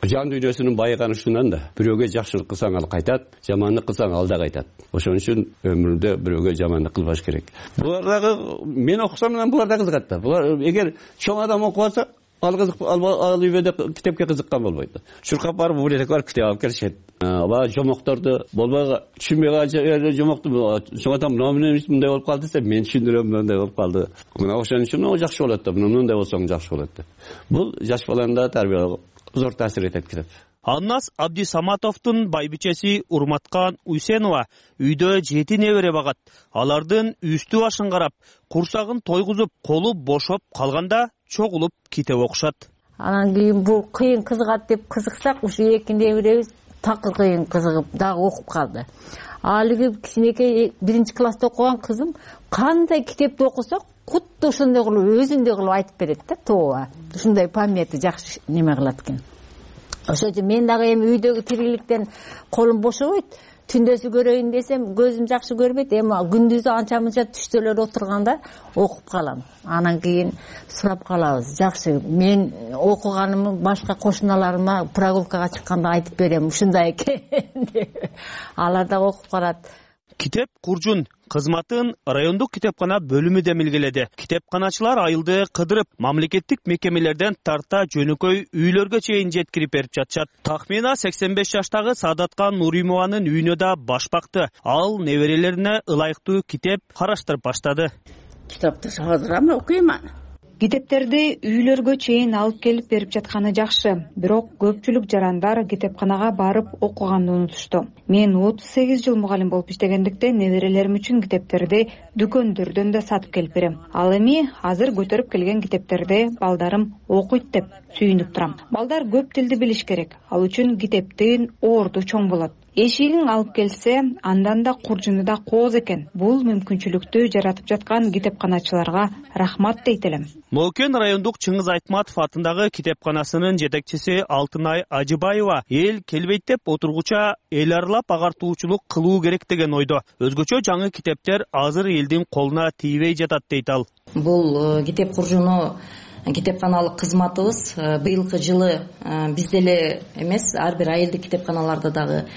жан дүйнөсүнүн байыганы ушундан да. Бирөөгө жакшылык кылсаң ал кайтат, жамандык кылсаң ал да кайтат. Ошон үчүн өмүрдө бирөөгө жамандык кылбаш керек. Булар дагы мен окусам менен булар да кызыгат да. Булар эгер чоң адам окуп алса, ал кызык ал үйдө китепке кызыккан болбойт. Чуркап барып библиотека барып китеп алып келишет. Баягы жомокторду болбой түшүнбөй калган жомокту соңотан мына мындай болуп калды десе, мен түшүндүрөм мындай болуп калды. Мына ошон үчүн жакшы болот да, мындай болсоң жакшы болот деп. Бул жаш баланы да тарбиялоого зор таасир этет китеп. Аннас Абдисаматовдун байбичеси Урматкан Уйсенова үйдө жети небере багат. Алардын үстү башын карап, курсагын тойгузуп, колу бошоп калганда чогулуп китеп окушат. Анан кийин бул кыйын кызыгат деп кызыксак, ушу эки неберебиз такыр кыйын кызыгып дагы окуп калды. Алиги кичинекей биринчи класста окуган кызым кандай китепти окусак, кутта ошондой кылып өзүндөй кылып айтып берет да, тооба. Ушундай памяти жакшы неме кылат экен. Ошон үчүн мен дагы эми үйдөгү тириликтен колум бошобойт. Түндөсү көрөйүн десем, көзүм жакшы көрбөйт. Эми күндүзү анча мынча түштөлөр отурганда окуп калам. Анан кийин сурап калабыз. Жакшы, мен окуганымды башка кошуналарыма прогулкага чыкканда айтып берем, ушундай экен деп. Алар да окуп калат. Китеп Куржун кызматын райондук китепкана бөлүмү демилгеледи. Китепканачылар айылды кыдырып, мамлекеттик мекемелерден тарта жөнөкөй үйлөргө чейин жеткирип берип жатышат. Тахмина сексен беш жаштагы Садаткан Нуримованын үйүнө да баш бакты. Ал неберелерине ылайыктуу китеп караштырып баштады. Китепти сагындырам, окуйман. Китептерди үйлөргө чейин алып келип берип жатканы жакшы, бирок көпчүлүк жарандар китепканага барып окуганды унутушту. Мен отуз сегиз жыл мугалим болуп иштегендиктен неберелерим үчүн китептерди дүкөндөрдөн да сатып келип берем. Ал эми азыр көтөрүп келген китептерди балдарым окуйт деп сүйүнүп турам. Балдар көп тилди билиш керек. Ал үчүн китептин орду чоң болот. Эшигин алып келсе, андан да куржуну да кооз экен. Бул мүмкүнчүлүктү жаратып жаткан китепканачыларга рахмат дейт элем. Моокен райондук Чыңгыз Айтматов атындагы китепканасынын жетекчиси Алтынай Ажыбаева эл келбейт деп отургуча эл аралап агартуучулук кылуу керек деген ойдо. Өзгөчө жаңы китептер азыр элдин колуна тийбей жатат дейт ал. Бул китеп куржуну китепканалык кызматыбыз быйылкы жылы биз деле эмес, ар бир айылдык китепканаларда дагы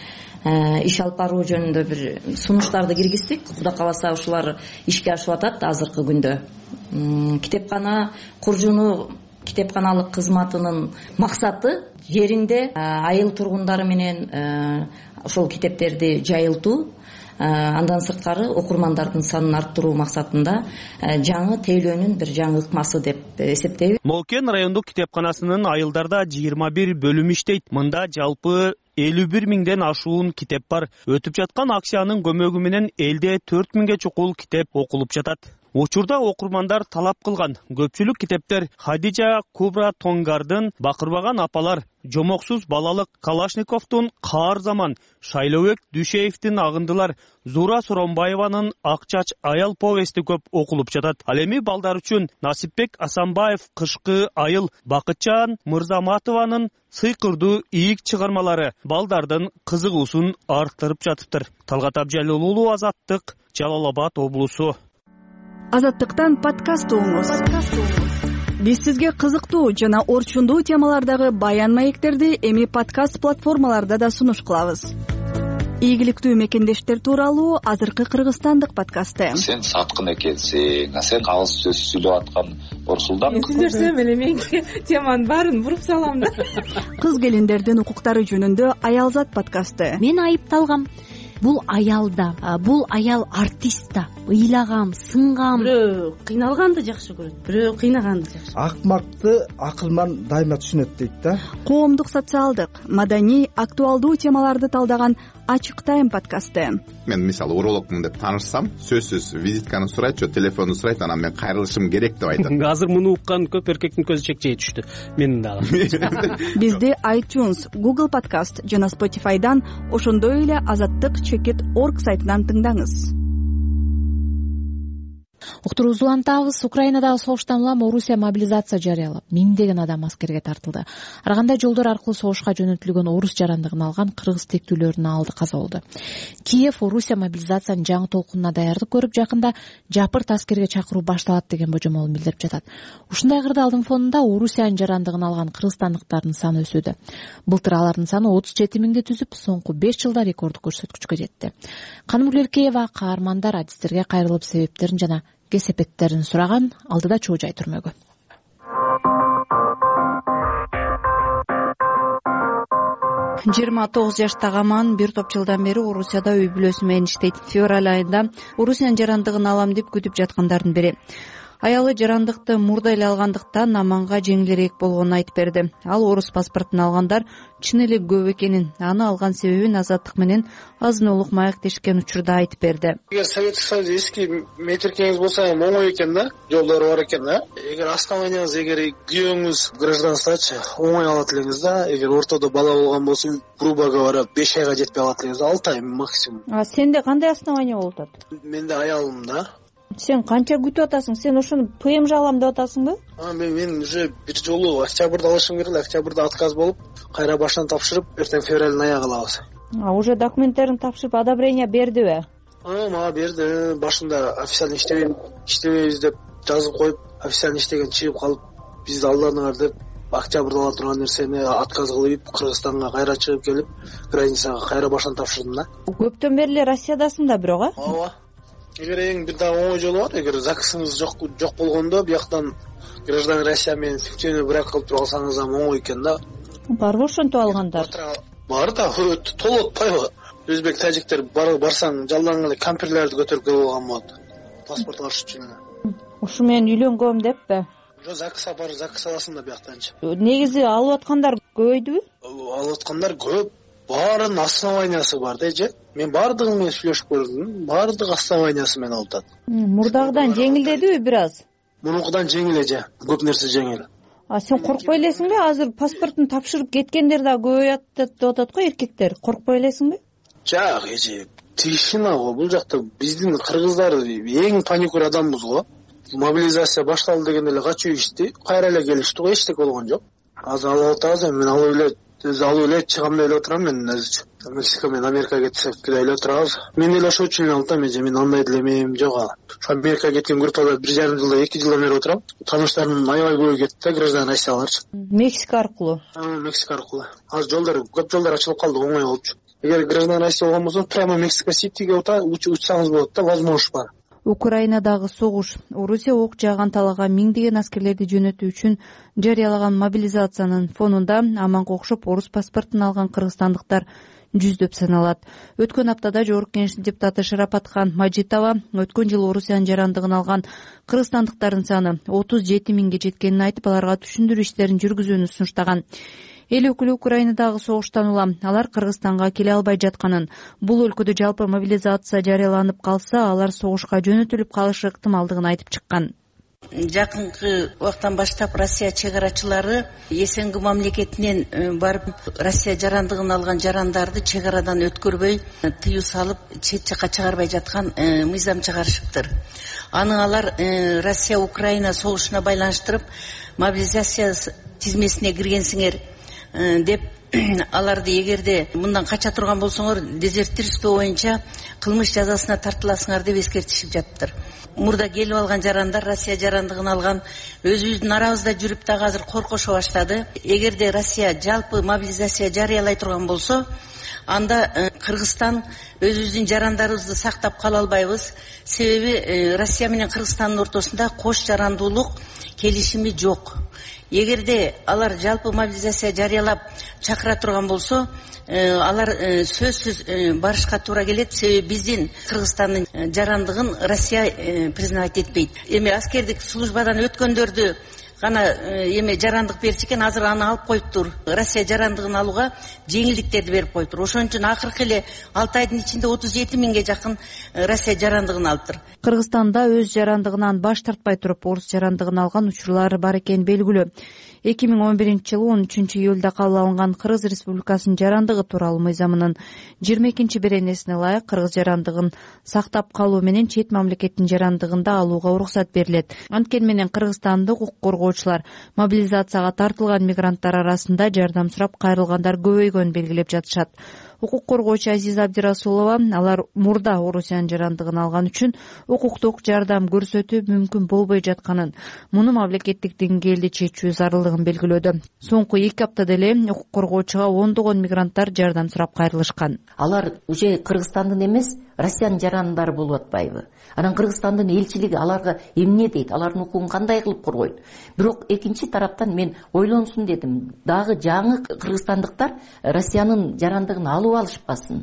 иш алып баруу жөнүндө бир сунуштарды киргиздик. Кудай кааласа ушулар ишке ашып атат азыркы күндө. Китепкана куржуну китепканалык кызматынын максаты жеринде айыл тургундары менен ошол китептерди жайылтуу, андан сырткары окурмандардын санын арттыруу максатында жаңы тейлөөнүн бир жаңы ыкмасы деп эсептейбиз. Моокен райондук китепканасынын айылдарда жыйырма бир бөлүм иштейт. Мында жалпы элүү бир миңден ашуун китеп бар. Өтүп жаткан акциянын көмөгү менен элде төрт миңге чукул китеп окулуп жатат. Учурда окурмандар талап кылган көпчүлүк китептер Хадижа Кубра Тонгардын Бакырбаган апалар, Жомоксуз балалык Калашниковдун Каар заман, Шайлообек Дүйшеевдин Агындылар, Зура Соромбаеванын Ак чач аял повести көп окулуп жатат. Ал эми балдар үчүн Насипбек Асанбаев Кышкы айыл, Бакытжан Мырзаматованын Сыйкырдуу ийик чыгармалары балдардын кызыгуусун арттырып жатыптыр. Талгат Абжалил уулу, Азаттык, Жалал Абад облусу. Азаттыктан подкаст угуңуз. Биз сизге кызыктуу жана орчундуу темалардагы баян маектерди эми подкаст платформаларда да сунуш кылабыз. Ийгиликтүү мекендештер тууралуу азыркы кыргызстандык подкасты. Сен саткын экенсиң, сен агыз сөз сүйлөп аткан Орсулдан. Сиздерсе мен эми теманын баарын буруп салам да. Кыз келиндердин укуктары жөнүндө Аялзат подкасты. Мен айыпталгам. Бул аялда, бул аял артист да. Ыйлагам, сынгам. Бирөө кыйналганды жакшы көрөт, бирөө кыйнаганды жакшы. Акмакты акылман дайыма түшүнөт дейт да. Коомдук, социалдык, маданий, актуалдуу темаларды талдаган Ачык тайм подкасты. Мен мисалы урологмун деп таанышсам, сөзсүз визитканы сурайт, же телефонду сурайт, анан мен кайрылышым керек деп айтат. Азыр муну уккан көп эркектин көзү чекчей түштү. Менин дагы. Бизди iTunes, Google Podcast жана Spotify'дан, ошондой эле азаттык чекит точка орг сайтынан тыңдаңыз. уктуруубузду улантабыз. Украинадагы согуштан улам Орусия мобилизация жарыялап, миңдеген адам аскерге тартылды. Ар кандай жолдор аркылуу согушка жөнөтүлгөн орус жарандыгын алган кыргыз тектүүлөрүнүн алды каза болду. Киев Орусия мобилизациянын жаңы толкунуна даярдык көрүп, жакында жапырт аскерге чакыруу башталат деген божомолун билдирип жатат. Ушундай кырдаалдын фонунда Орусиянын жарандыгын алган кыргызстандыктардын саны өсүүдө. Былтыр алардын саны отуз жети миңди түзүп, соңку беш жылда рекорддук көрсөткүчкө жетти. Канымгүл Эркеева каармандар, адистерге кайрылып себептерин жана кесепеттерин сураган. Алдыда чоо жай түрмөгү. жыйырма тогуз жаштагы Аман бир топ жылдан бери Орусияда үй бүлөсү менен иштейт. Февраль айында Орусиянын жарандыгын алам деп күтүп жаткандардын бири. Аялы жарандыкты мурда эле алгандыктан Аманга жеңилирээк болгонун айтып берди. Ал орус паспортун алгандар чын эле көп экенин, аны алган себебин Азаттык менен азын улук маектешкен учурда айтып берди. Эгер Советский Союз эски метиркеңиз болсо оңой экен да, жолдору бар экен да. Эгер основанияңыз, эгер күйөөңүз гражданствочу оңой алат элеңиз да. Эгер ортодо бала болгон болсо, грубо говоря, беш айга жетпей алат элеңиз, алты ай максимум. А сенде кандай основания болуп атат? Менде аялым да. Сен канча күтүп атасың? Сен ошону ПМЖ алам деп атасыңбы? А мен мен уже бир жолу октябрда алышым керек эле, октябрда отказ болуп, кайра баштан тапшырып, эртең февралдын аягы алабыз. А уже документтерин тапшырып, одобрение бердиби? А, мага берди. Башында официально иштебейм, иштебейбиз деп жазып коюп, официально иштеген чыгып калып, бизди алдаңар деп октябрда ала турган нерсени отказ кылып, Кыргызстанга кайра чыгып келип, границага кайра баштан тапшырдым да. Көптөн бери эле Россиядасың да бирок, а? Ооба. Эгер эң бир дагы оңой жолу бар, эгер закысыңыз жок жок болгондо, бияктан граждан Россия менен фиктивный брак кылып туруп алсаңыз да оңой экен да. Барбы ошентип алгандар? Бар да, толук атпайбы? Өзбек, тажиктер барсаң, жалдан эле кампирлерди көтөрүп келип алган болот. Паспорт алыш үчүн. Ушу менен үйлөнгөм деппи? Жок, закыса бар, закыс аласың да бияктанчы. Негизи алып аткандар көбөйдүбү? Алып аткандар көп. Баарынын основаниясы бар дежи. Мен бардыгы менен сүйлөшүп көрдүм. Бардык основаниясы менен алып атат. Мурдагыдан жеңилдедиби бир аз? Мунукудан жеңил эже. Көп нерсе жеңил. А сен коркпой элесиңби? Азыр паспортун тапшырып кеткендер да көбөйөт деп атат го эркектер. Коркпой элесиңби? Жак, эже, тишина го. Бул жакта биздин кыргыздар эң паникур адамбыз го. Мобилизация башталды дегенде эле качып ишти, кайра эле келишти го, эчтеке болгон жок. Азыр алып атабыз, мен алып эле Өз алып эле чыгам деп эле отурам мен өзүчө. Мексика менен Америкага кетсек деп эле отурабыз. Мен эле ошол үчүн эле айтам, эже мен андай делемейм, жок ала. Ошо Америкага кеткен группада бир жарым жылда, эки жылдан бери отурам. Тааныштарым аябай көп кетти да, граждан Россияларчы. Мексика аркылуу. А, Мексика аркылуу. Азыр жолдор, көп жолдор ачылып калды, оңой болупчу. Эгер граждан Россия болгон болсо, прямо Мексика Ситиге учсаңыз болот да, возможность бар. Украинадагы согуш. Орусия ок жааган талаага миңдеген аскерлерди жөнөтүү үчүн жарыялаган мобилизациянын фонунда Аманга окшоп орус паспортун алган кыргызстандыктар жүздөп саналат. Өткөн аптада Жогорку Кеңештин депутаты Шарапатхан Мажитова өткөн жылы Орусиянын жарандыгын алган кыргызстандыктардын саны отуз жети миңге жеткенин айтып, аларга түшүндүрүү иштерин жүргүзүүнү сунуштаган. Эл өкүлү Украинадагы согуштан улам алар Кыргызстанга келе албай жатканын, бул өлкөдө жалпы мобилизация жарыяланып калса, алар согушка жөнөтүлүп калышы ыктымалдыгын айтып чыккан. Жакынкы убактан баштап Россия чек арачылары СНГ мамлекетинен барып Россия жарандыгын алган жарандарды чек арадан өткөрбөй, тыюу салып, чет жака чыгарбай жаткан мыйзам чыгарышыптыр. Аны алар Россия Украина согушуна байланыштырып, мобилизация тизмесине киргенсиңер деп аларды эгерде мындан кача турган болсоңор дезертирство боюнча кылмыш жазасына тартыласыңар деп эскертишип жатыптыр. Мурда келип алган жарандар, Россия жарандыгын алган, өзүбүздүн арабызда жүрүп дагы азыр коркошо баштады. Эгерде Россия жалпы мобилизация жарыялай турган болсо, анда Кыргызстан өзүбүздүн жарандарыбызды сактап кала албайбыз. Себеби Россия менен Кыргызстандын ортосунда кош жарандуулук келишими жок. Эгерде алар жалпы мобилизация жарыялап чакыра турган болсо, алар сөзсүз барышка туура келет. Себеби биздин Кыргызстандын жарандыгын Россия признавать этпейт. Эми аскердик службадан өткөндөрдү гана эме жарандык берчү экен, азыр аны алып коюптур. Россия жарандыгын алууга жеңилдиктерди берип коюптур. Ошон үчүн акыркы эле алты айдын ичинде отуз жети миңге жакын Россия жарандыгын алыптыр. Кыргызстанда өз жарандыгынан баш тартпай туруп орус жарандыгын алган учурлар бар экени белгилүү. эки миң он биринчи жылы он үчүнчү июлда кабыл алынган Кыргыз Республикасынын жарандыгы тууралуу мыйзамынын жыйырма экинчи беренесине ылайык кыргыз жарандыгын сактап калуу менен чет мамлекеттин жарандыгын да алууга уруксат берилет. Анткени менен кыргызстандык укук коргоочулар мобилизацияга тартылган мигранттар арасында жардам сурап кайрылгандар көбөйгөнүн белгилеп жатышат. Укук коргоочу Азиза Абдирасулова алар мурда Орусиянын жарандыгын алган үчүн укуктук жардам көрсөтүү мүмкүн болбой жатканын, муну мамлекеттик деңгээлде чечүү зарылдыгын белгилөөдө. Соңку эки аптада эле укук коргоочуга ондогон мигранттар жардам сурап кайрылышкан. Алар уже Кыргызстандын эмес, Россиянын жарандары болуп атпайбы? Анан Кыргызстандын элчилиги аларга эмне дейт, алардын укугун кандай кылып коргойт? Бирок экинчи тараптан мен ойлонсун дедим, дагы жаңы кыргызстандыктар Россиянын жарандыгын алып алышпасын.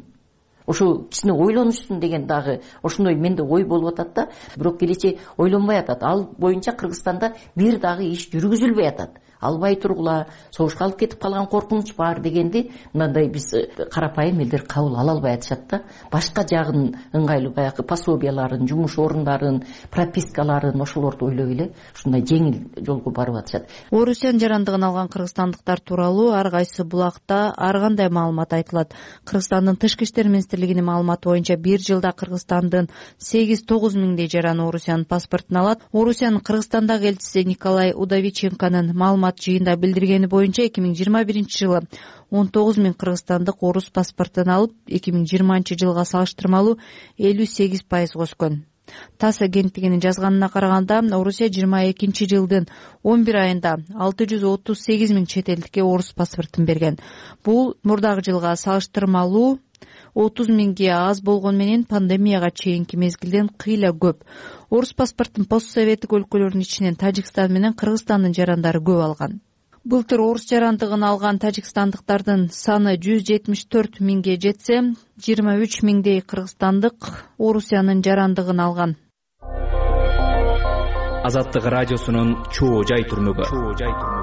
Ошо кичине ойлонушсун деген дагы ошондой менде ой болуп атат да, бирок келече ойлонбой атат. Ал боюнча Кыргызстанда бир дагы иш жүргүзүлбөй атат. Албай тургула, согушка алып кетип калган коркунуч бар дегенди мындай биз карапайым элдер кабыл ала албай атышат да. Башка жагын ыңгайлуу баягы пособияларын, жумуш орундарын, пропискаларын ошолорду ойлоп эле ушундай жеңил жолго барып атышат. Орусиянын жарандыгын алган кыргызстандыктар тууралуу ар кайсы булакта ар кандай маалымат айтылат. Кыргызстандын тышкы иштер министрлигинин маалыматы боюнча бир жылда Кыргызстандын сегиз тогуз миңдей жараны Орусиянын паспортун алат. Орусиянын Кыргызстандагы элчиси Николай Удовиченконун маалымат жыйында билдиргени боюнча эки миң жыйырма биринчи жылы он тогуз миң кыргызстандык орус паспортун алып, эки миң жыйырманчы жылга салыштырмалуу элүү сегиз пайызга өскөн. ТАСС агенттигинин жазганына караганда, Орусия жыйырма экинчи жылдын он бир айында алты жүз отуз сегиз миң чет элдикке орус паспортун берген. Бул мурдагы жылга салыштырмалуу отуз миңге аз болгону менен пандемияга чейинки мезгилден кыйла көп. Орус паспортун постсоветтик өлкөлөрдүн ичинен Тажикстан менен Кыргызстандын жарандары көп алган. Былтыр орус жарандыгын алган тажикстандыктардын саны жүз жетимиш төрт миңге жетсе, жыйырма үч миңдей кыргызстандык Орусиянын жарандыгын алган. Азаттык радиосунун чоо жай турмугу.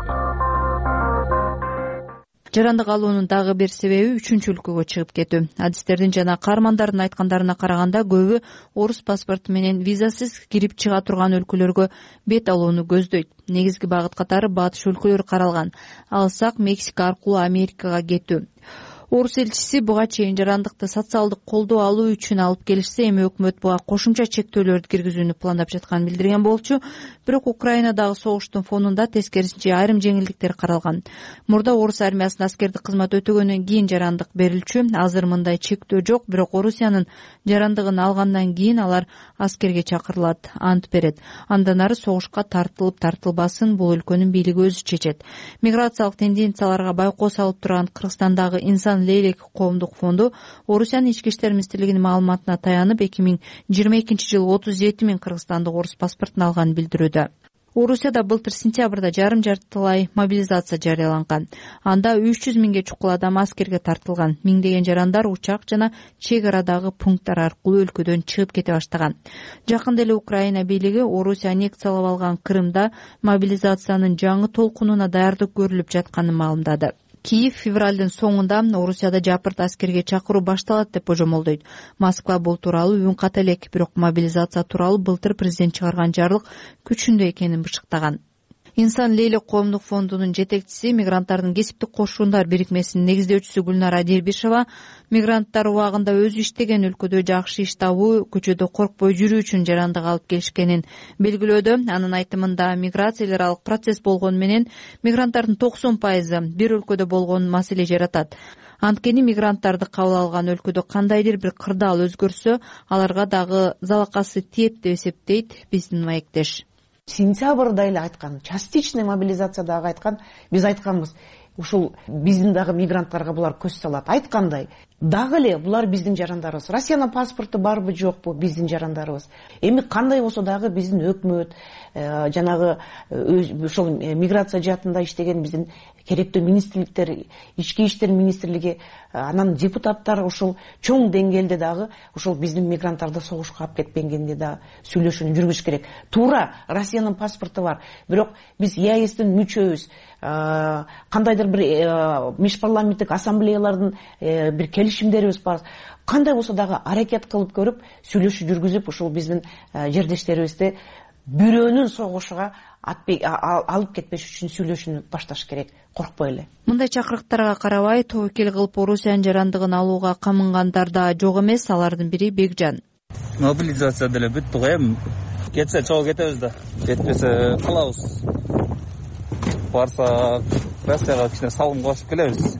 Жарандык алуунун дагы бир себеби үчүнчү өлкөгө чыгып кетүү. Адистердин жана каармандардын айткандарына караганда көбү орус паспорту менен визасыз кирип чыга турган өлкөлөргө бет алууну көздөйт. Негизги багыт катары батыш өлкөлөрү каралган. Алсак Мексика аркылуу Америкага кетүү. Орус элчиси буга чейин жарандыкты социалдык колдоо алуу үчүн алып келишсе, эми өкмөт буга кошумча чектөөлөрдү киргизүүнү пландап жатканын билдирген болчу. Бирок Украинадагы согуштун фонунда тескерисинче айрым жеңилдиктер каралган. Мурда орус армиясында аскердик кызмат өтөгөндөн кийин жарандык берилчү. Азыр мындай чектөө жок, бирок Орусиянын жарандыгын алгандан кийин алар аскерге чакырылат, ант берет. Андан ары согушка тартылып тартылбасын бул өлкөнүн бийлиги өзү чечет. Миграциялык тенденцияларга байкоо салып турган Кыргызстандагы инсан Лейлек коомдук фонду Орусиянын ички иштер министрлигинин маалыматына таянып эки миң жыйырма экинчи жылы отуз жети миң кыргызстандык орус паспортун алганын билдирүүдө. Орусияда былтыр сентябрда жарым жартылай мобилизация жарыяланган. Анда үч жүз миңге чукул адам аскерге тартылган. Миңдеген жарандар учак жана чек арадагы пункттар аркылуу өлкөдөн чыгып кете баштаган. Жакында эле Украина бийлиги Орусия аннексиялап алган Крымда мобилизациянын жаңы толкунуна даярдык көрүлүп жатканын маалымдады. Киев февралдын соңунда Орусияда жапырт аскерге чакыруу башталат деп божомолдойт. Москва бул тууралуу үн ката элек, бирок мобилизация тууралуу былтыр президент чыгарган жарлык күчүндө экенин бышыктаган. Инсан Лейлек коомдук фондунун жетекчиси, мигранттардын кесиптик кошуундар бирикмесинин негиздөөчүсү Гүлнара Дербишева мигранттар убагында өзү иштеген өлкөдө жакшы иш табуу, көчөдө коркпой жүрүү үчүн жарандык алып келишкенин белгилөөдө. Анын айтымында миграциялык процесс болгону менен мигранттардын токсон пайызы бир өлкөдө болгон маселе жаратат. Анткени мигранттарды кабыл алган өлкөдө кандайдыр бир кырдаал өзгөрсө, аларга дагы залакасы тиет деп эсептейт биздин маектеш. Сентябрда эле айткан, частичный мобилизация дагы айткан, биз айтканбыз. Ушул биздин дагы мигранттарга булар көз салат. Айткандай, дагы эле булар биздин жарандарыбыз. Россиянын паспорту барбы жокпу, биздин жарандарыбыз. Эми кандай болсо дагы биздин өкмөт, жанагы ошол миграция жаатында иштеген биздин керектүү министрликтер, ички иштер министрлиги, анан депутаттар ушул чоң деңгээлде дагы ушул биздин мигранттарды согушка алып кетпегенде да сүйлөшүүнү жүргүзүш керек. Туура Россиянын паспорту бар, бирок биз ЕАЭСтин мүчөбүз. Кандайдыр бир межпарламенттик ассамблеялардын бир келишимдерибиз бар. Кандай болсо дагы аракет кылып көрүп, сүйлөшүү жүргүзүп, ушул биздин жердештерибизди бирөөнүн согушуга алып кетпеш үчүн сүйлөшүүнү башташ керек, коркпой эле. Мындай чакырыктарга карабай тобокел кылып Орусиянын жарандыгын алууга камынгандар да жок эмес. Алардын бири Бекжан. Мобилизация деле бүттү го, эми кетсе чогуу кетебиз да, кетпесе калабыз. Барса Россияга кичине салым кошуп келебиз.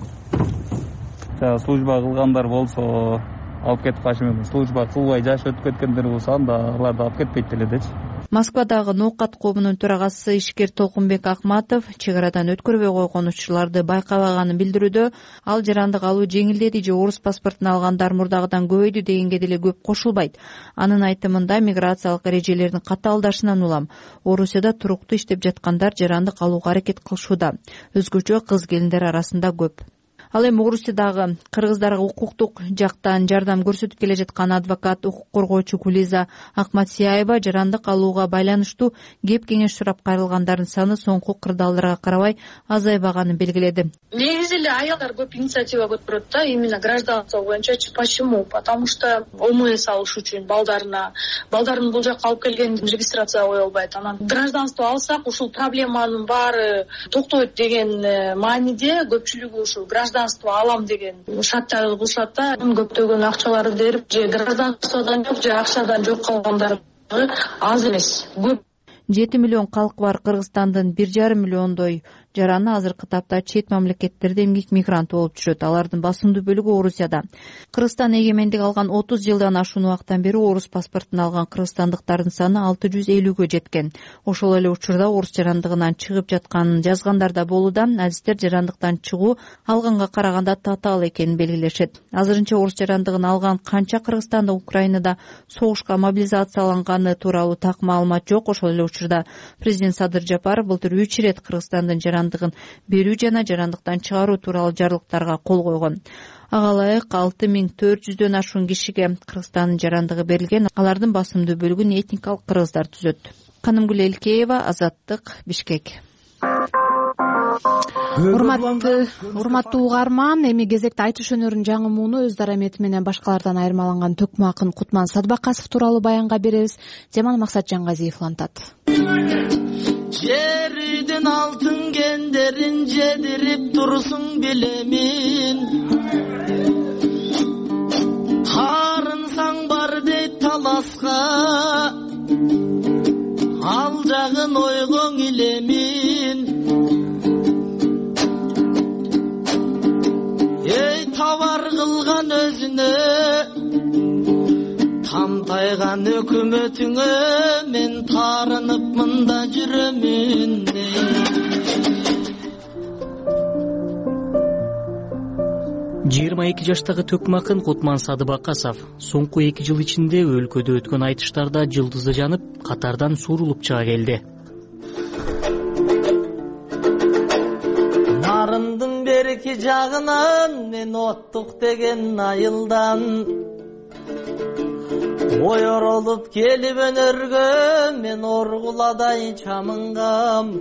Жана служба кылгандар болсо алып кетип калышы мүмкүн. Служба кылбай жаш өтүп кеткендер болсо анда аларды алып кетпейт деле дечи. Москвадагы ноокат коомунун төрагасы ишкер Толкунбек Акматов чек арадан өткөрбөй койгон учурларды байкабаганын билдирүүдө, ал жарандык алуу жеңилдеди же орус паспортун алгандар мурдагыдан көбөйдү дегенге деле көп кошулбайт. Анын айтымында миграциялык эрежелердин катаалдашынан улам Орусияда туруктуу иштеп жаткандар жарандык алууга аракет кылышууда. Өзгөчө кыз келиндер арасында көп. Ал эми Орусиядагы кыргыздарга укуктук жактан жардам көрсөтүп келе жаткан адвокат, укук коргоочу Гулиза Акматсияева жарандык алууга байланыштуу кеп кеңеш сурап кайрылгандардын саны соңку кырдаалдарга карабай азайбаганын белгиледи. Негизи эле аялдар көп инициатива көтөрөт да, именно гражданство боюнча. Почему? Потому что ОМС алыш үчүн балдарына, балдарын бул жакка алып келгендин регистрация кое албайт. Анан гражданство алсак ушул проблеманын баары токтойт деген мааниде көпчүлүгү ушул граждан алам деген шарттарды кылышат да. Көптөгөн акчаларды берип же гражданстводан жок же акчадан жок калгандар аз эмес, көп. жети миллион калкы бар Кыргызстандын бир жарым миллиондой жараны азыркы тапта чет мамлекеттерде эмгек мигранты болуп жүрөт. Алардын басымдуу бөлүгү Орусияда. Кыргызстан эгемендик алган отуз жылдан ашуун убакыттан бери орус паспортун алган кыргызстандыктардын саны алты жүз элүүгө жеткен. Ошол эле учурда орус жарандыгынан чыгып жатканын жазгандар да болууда. Адистер жарандыктан чыгуу алганга караганда татаал экенин белгилешет. Азырынча орус жарандыгын алган канча Кыргызстанда, Украинада согушка мобилизацияланганы тууралуу так маалымат жок. Ошол эле учурда президент Садыр Жапаров былтыр үч ирет Кыргызстандын жарандыгын берүү жана жарандыктан чыгаруу тууралуу жарлыктарга кол койгон. Ага ылайык алты миң төрт жүздөн ашуун кишиге Кыргызстандын жарандыгы берилген. Алардын басымдуу бөлүгүн этникалык кыргыздар түзөт. Канымгүл Элкеева, Азаттык, Бишкек. Урматтуу урматтуу угарман, эми кезекте айтыш өнөрүнүн жаңы мууну өз дарамети менен башкалардан айырмаланган төкмө акын Кутман Садыбакасов тууралуу баянга беребиз. Жаман Максат Жаңгазиев улантат. Жердин алтын кендерин жедирип турсуң билемин, карынсаң бар дейт таласка, ал жагын ойгоң илемин. Эй табар кылган өзүнө, тамтайган өкмөтүңө мен таарынып мында жүрөмүн. жыйырма эки жаштагы төкмө акын Кутман Садыбакасов соңку эки жыл ичинде өлкөдө өткөн айтыштарда жылдызы жанып, катардан сурулуп чыга келди. Нарындын берки жагынан мен оттук деген айылдан, ойоролуп келип өнөргө мен оргуладай чамынгам.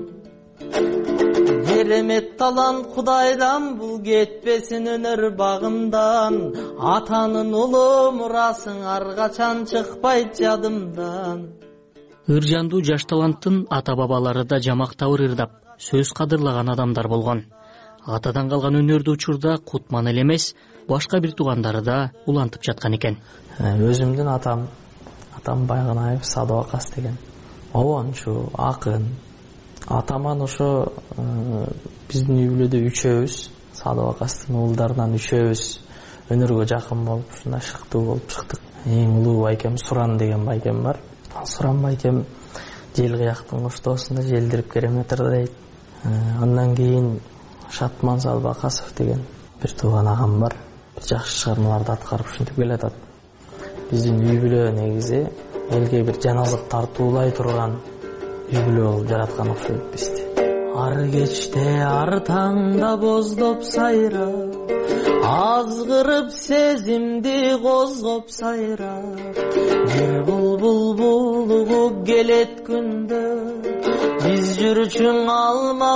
Керемет талант Кудайдан, бул кетпесин өнөр багымдан. Атанын улуу мурасың ар качан чыкпайт жадымдан. Ыржандуу жаш таланттын ата бабалары да жамактап ырдап, сөз кадырлаган адамдар болгон. Атадан калган өнөрдү учурда Кутман эле эмес, башка бир туугандары да улантып жаткан экен. Өзүмдүн атам, атам Байгынаев Садыбакас деген обончу, акын. Атаман ошо биздин үй бүлөдө үчөөбүз, Садыбакастын уулдарынан үчөөбүз өнөргө жакын болуп, ушундай шыктуу болуп чыктык. Эң улуу байкем Суран деген байкем бар. Суран байкем жел кыяктын коштоосунда желдирип кереметр дейт. Андан кийин Шатман Садыбакасов деген бир тууган агам бар. Бир жакшы чыгармаларды аткарып ушинтип келатат. Биздин үй бүлө негизи элге бир жаназык тартуулай турган үй бүлө болуп жараткан окшойт бизди. Ар кечте ар таңда боздоп сайра, азгырып сезимди козгоп сайра. Бир булбул булугуп келет күндө, биз жүрчүң алма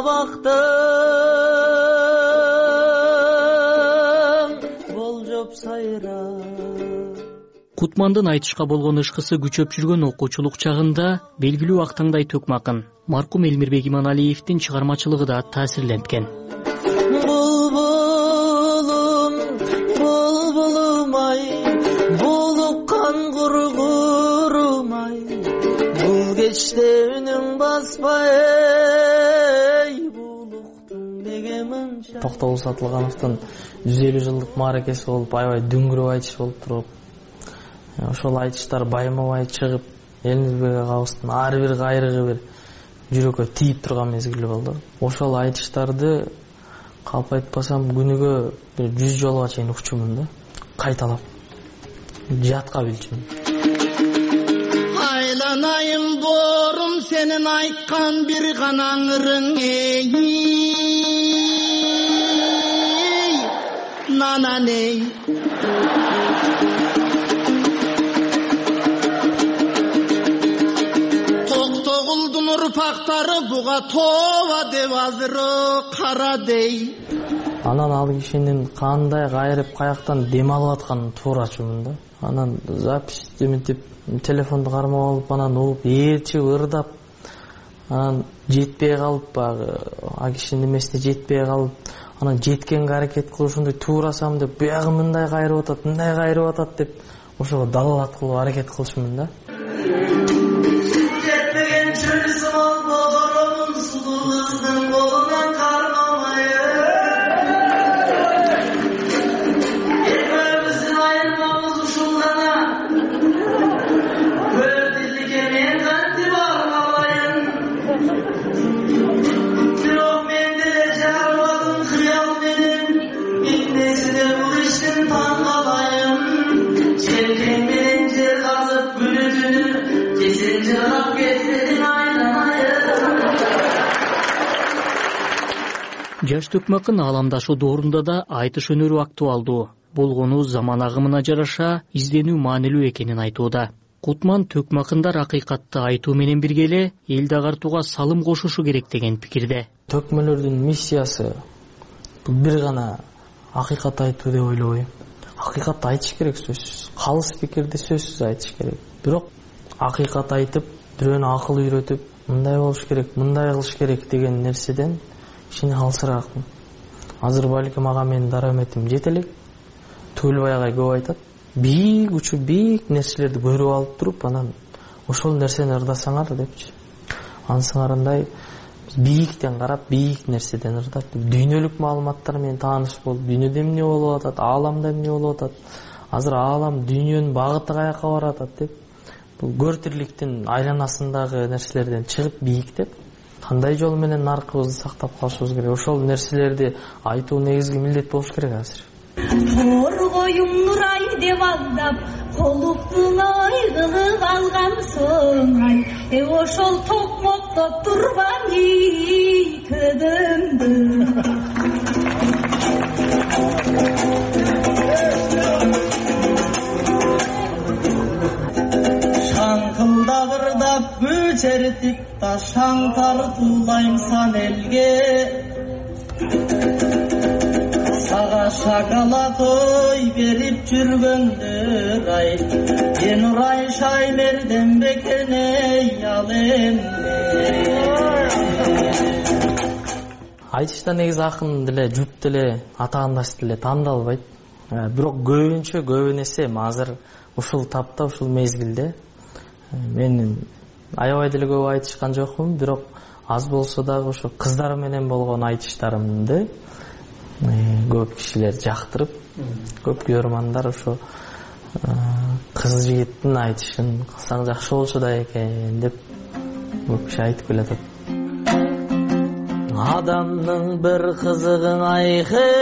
бактың болжоп сайра. Кутмандын айтышка болгон ышкысы күчөп жүргөн окуучулук чагында белгилүү Актаңдай Төкмө акын маркум Элмирбек Иманалиевдин чыгармачылыгы да таасирленткен. Булбулум, булбулум ай, булуккан кургурум-ай, бул кечте үнүң баспай, булуктун неге мынча. Токтогул Сатылгановдун жүз элүү жылдык мааракеси болуп, аябай дүңгүрөп айтыш болуп туруп, ошол айтыштар баймабай чыгып, Элмирбек агабыздын ар бир кайрыгы бир жүрөккө тийип турган мезгили болду. Ошол айтыштарды калп айтпасам күнүгө бир жүз жолго чейин укчумун да, кайталап жатка билчүмүн. Айланайым борум сенин айткан бир гана ырың, эй нананей. Токтогулдун урпактары буга тооба деп азыр кара дей. Анан ал кишинин кандай кайрып каяктан дем алып атканын туурачумун да. Анан запись дементип телефонду кармап алып, анан угуп ээрчип ырдап, анан жетпей калып, баягы а кишинин эмесине жетпей калып, анан жеткенге аракет кылышымды туурасам деп, буягы мындай кайрып атат, мындай кайрып атат деп, ошого далалат кылып аракет кылышмын да. Жетпеген чөйсү болборун сулуу кыздын колунан кармамай, экөөбүздүн айырмабыз ушул гана, көптүлүккө мен кантип армабайын, бирок мен деле жарбадым кыял менен, эмнесине бул иштин таң калайын, желкең менен жер казып күнү-түнү сен жыргап кетпедиң айланайым. Жаш Төкмө акын ааламдашуу доорунда да айтыш өнөрү актуалдуу болгону заман агымына жараша изденүү маанилүү экенин айтууда. Кутман Төкмө акындар акыйкатты айтуу менен бирге эле элди агартууга салым кошушу керек деген пикирде. Төкмөлөрдүн миссиясы бир гана акыйкат айтуу деп ойлобойм. Акыйкатты айтыш керек сөзсүз. Калыс пикирди сөзсүз айтыш керек. Бирок акыйкат айтып, бирөөнү акыл үйрөтүп, мындай болуш керек, мындай кылыш керек деген нерседен кичине алсыраакмын. Азыр балким ага менин дараметим жете элек. Төлбай агай көп айтат. Бийик учу бийик нерселерди көрүп алып туруп, анан ошол нерсени ырдасаңар депчи. Ансыңарындай бийиктен карап, бийик нерседен ырдап, дүйнөлүк маалыматтар менен тааныш болуп, дүйнөдө эмне болуп атат, ааламда эмне болуп атат, азыр аалам дүйнөнүн багыты каяка барып атат деп, бул көр тирликтин айланасындагы нерселерден чыгып бийиктеп, кандай жол менен наркыбызды сактап калышыбыз керек, ошол нерселерди айтуу негизги милдет болуш керек азыр. Торгоюң нурай деп алдап, колуктун айгылып алган соң ай, э ошол токмоктоп турбаны төдөмдү. Шаңкылдап ырдап көчертип ташаң тартуулайм сан элге, сага шоколад ой берип жүргөндөр ай, эн урай Шаймерден бекен эй ал эмне. Айтышта негизи акын деле, жут деле, атаандаш деле тандалбайт. Бирок көбүнчө көбүнесе азыр ушул тапта, ушул мезгилде мен аябай деле көп айтышкан жокмун, бирок аз болсо дагы ошо кыздар менен болгон айтыштарымды көп кишилер жактырып, көп көрөрмандар ошо кыз жигиттин айтышын кылсаң жакшы болчу да экен деп көп киши айтып келатат. Адамның бір қызығың айхей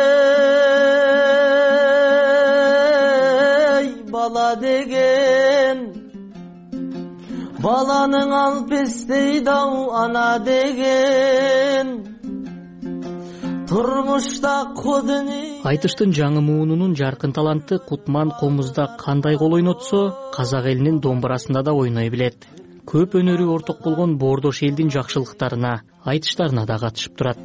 бала деген, баланың алпестейді ау ана деген, турмушта кудуни. Айтыштын жаңы муунунун жаркын таланты Кутман комузда кандай кол ойнотсо, казак элинин домбурасында да ойной билет. Көп өнөрү орток болгон боордош элдин жакшылыктарына, айтыштарына да катышып турат.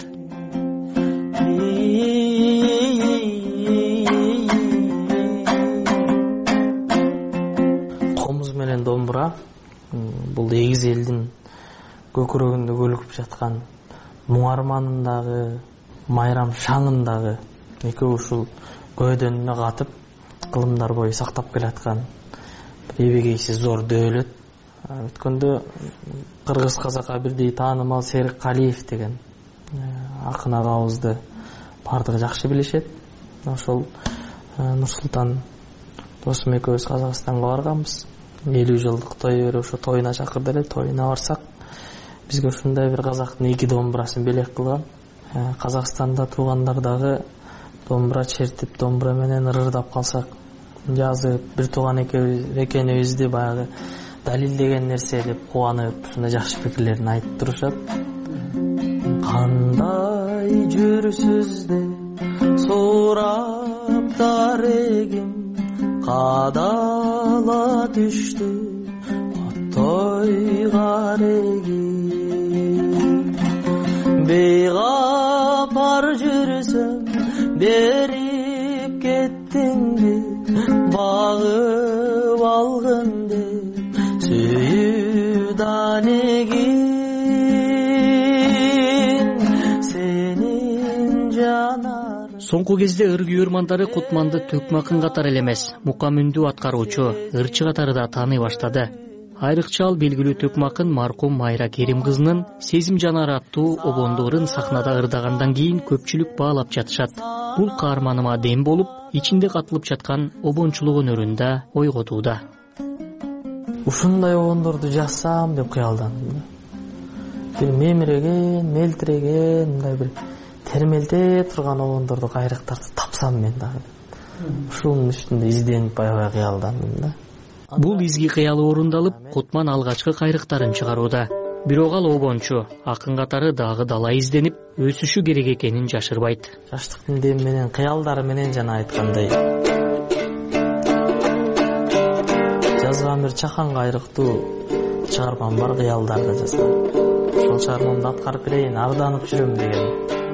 айдалган домбура бул эгиз элдин көкүрөгүндө көлкүп жаткан муң арманындагы, майрам шаңындагы экөө ушул көөдөнүнө катып кылымдар бою сактап келаткан эбегейсиз зор дөөлөт. Өткөндө кыргыз казакка бирдей таанымал Серик Калиев деген акын агабызды баардыгы жакшы билишет. Ошол Нурсултан досум экөөбүз Казакстанга барганбыз. элүү жылдык той берип ошо тоюна чакырды эле. Тоюна барсак бизге ушундай бир казактын эки домбурасын белек кылган. Казакстанда туугандар дагы домбура чертип, домбура менен ырырдап калсак, жазып, бир тууган экенибизди баягы далилдеген нерсе деп кубанып, ушундай жакшы пикирлерин айтып турушат. Кандай жүрсүз деп сурап дарегим, кадала түштү оттой карегим. Бейгапар жүрсөм берип кеттиңби, багып алгын деп сүйүү далегин сенин жанар. Соңку кезде ыр күйөрмандары Кутманды Төкмакын катары эле эмес, мукам үндүү аткаруучу, ырчы катары да тааный баштады. Айрыкча ал белгилүү Төкмакын маркум Майра Керим кызынын Сезим жанары аттуу обондуу ырын сахнада ырдагандан кийин көпчүлүк баалап жатышат. Бул каарманыма дем болуп, ичинде катылып жаткан обончулук өнөрүндө ойготууда. Ушундай обондорду жазсам деп кыялдандым. Бир мемиреген, мелтиреген, мындай бир термелте турган обондорду кайрыктарды тапсам мен дагы. Ушунун үстүндө изденип аябай кыялдандым да. Бул изги кыялы орундалып, Кутман алгачкы кайрыктарын чыгарууда. Бирок ал обончу, акын катары дагы дала изденип, өсүшү керек экенин жашырбайт. Жаштыктын дем менен, кыялдары менен жана айткандай. Жазган бир чакан кайрыктуу чыгармам бар, кыялдарды жазгам. Ошол чыгармамды аткарып берейин, арданып жүрөм деген.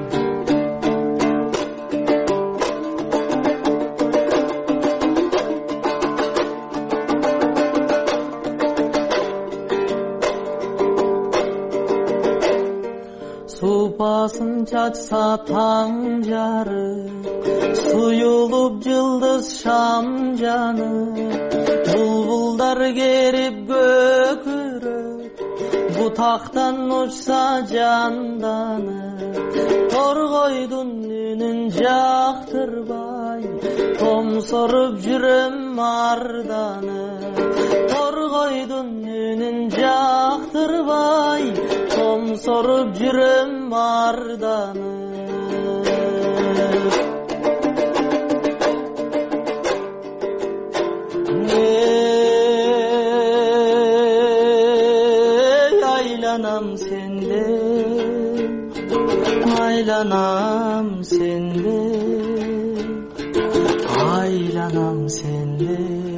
Супасын чачса таң жарып, суюлуп жылдыз шам жанып, булбулдар керип көкүрөп, бутактан учса жанданып, торгойдун үнүн жактырбай, томсоруп жүрөм арданып, торгойдун үнүн жактырбай, томсоруп жүрөм арданып. Эй, айланам сенде, айланам сенде, айланам сенде,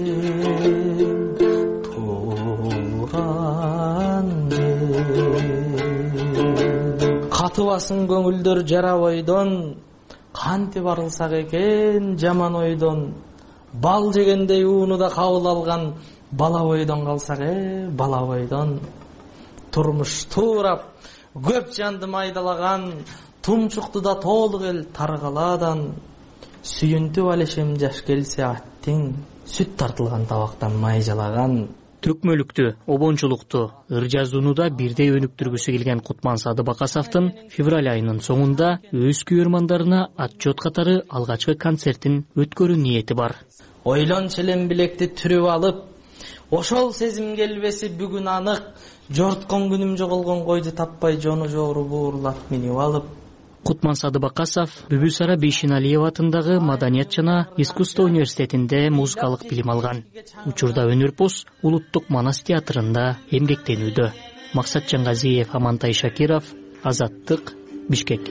тууган катыбасын көңүлдөр жара бойдон, кантип арылсак экен жаман ойдон, бал жегендей уунуда кабыл алган бала бойдон калсак э, бала бойдон. Турмуш туурап көп жанды майдалаган, тумчукту да толук эл таргаладан, сүйүнтүп алышым жаш келсе аттиң, сүт тартылган табактан май жалаган. Төкмөлүктү, обончулукту, ыр жазууну да бирдей өнүктүргүсү келген Кутман Садыбакасовдун февраль айынын соңунда өз күйөрмандарына отчет катары алгачкы концертин өткөрүү ниети бар. Ойлон челем билекти түрүп алып, ошол сезим келбеси бүгүн анык, жорткон күнүм жоголгон койду таппай жону жоору буурлап минип алып. Кутман Садыбакасов Бүбүсара Бейшеналиева атындагы Маданият жана искусство университетинде музыкалык билим алган. Учурда Өнөрпоз улуттук манас театрында эмгектенүүдө. Максат Жаңгазиев, Амантай Шакиров, Азаттык, Бишкек.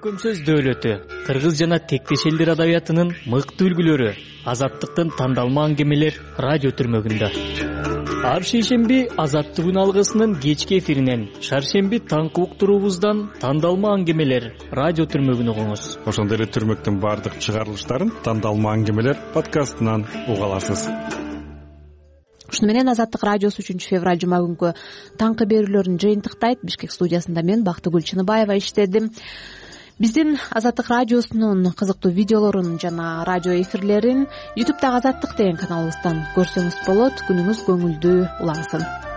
көркөм сөз дөөлөтү, кыргыз жана тектеш элдер адабиятынын мыкты үлгүлөрү, Азаттыктын тандалма аңгемелер радио түрмөгүндө. Ар шейшемби Азаттыгүн алгысынын кечки эфиринен, шаршемби таңкы уктуруубуздан тандалма аңгемелер радио түрмөгүн угуңуз. Ошондой эле түрмөктүн баардык чыгарылыштарын тандалма аңгемелер подкастынан уга аласыз. Ушуну менен Азаттык радиосу үчүнчү февраль жума күнкү таңкы берүүлөрүн жыйынтыктайт. Бишкек студиясында мен Бактыгүл Чыныбаева иштедим. Биздин Азаттык радиосунун кызыктуу видеолорун жана радио эфирлерин ютубтагы Азаттык деген каналыбыздан көрсөңүз болот. Күнүңүз көңүлдүү улансын.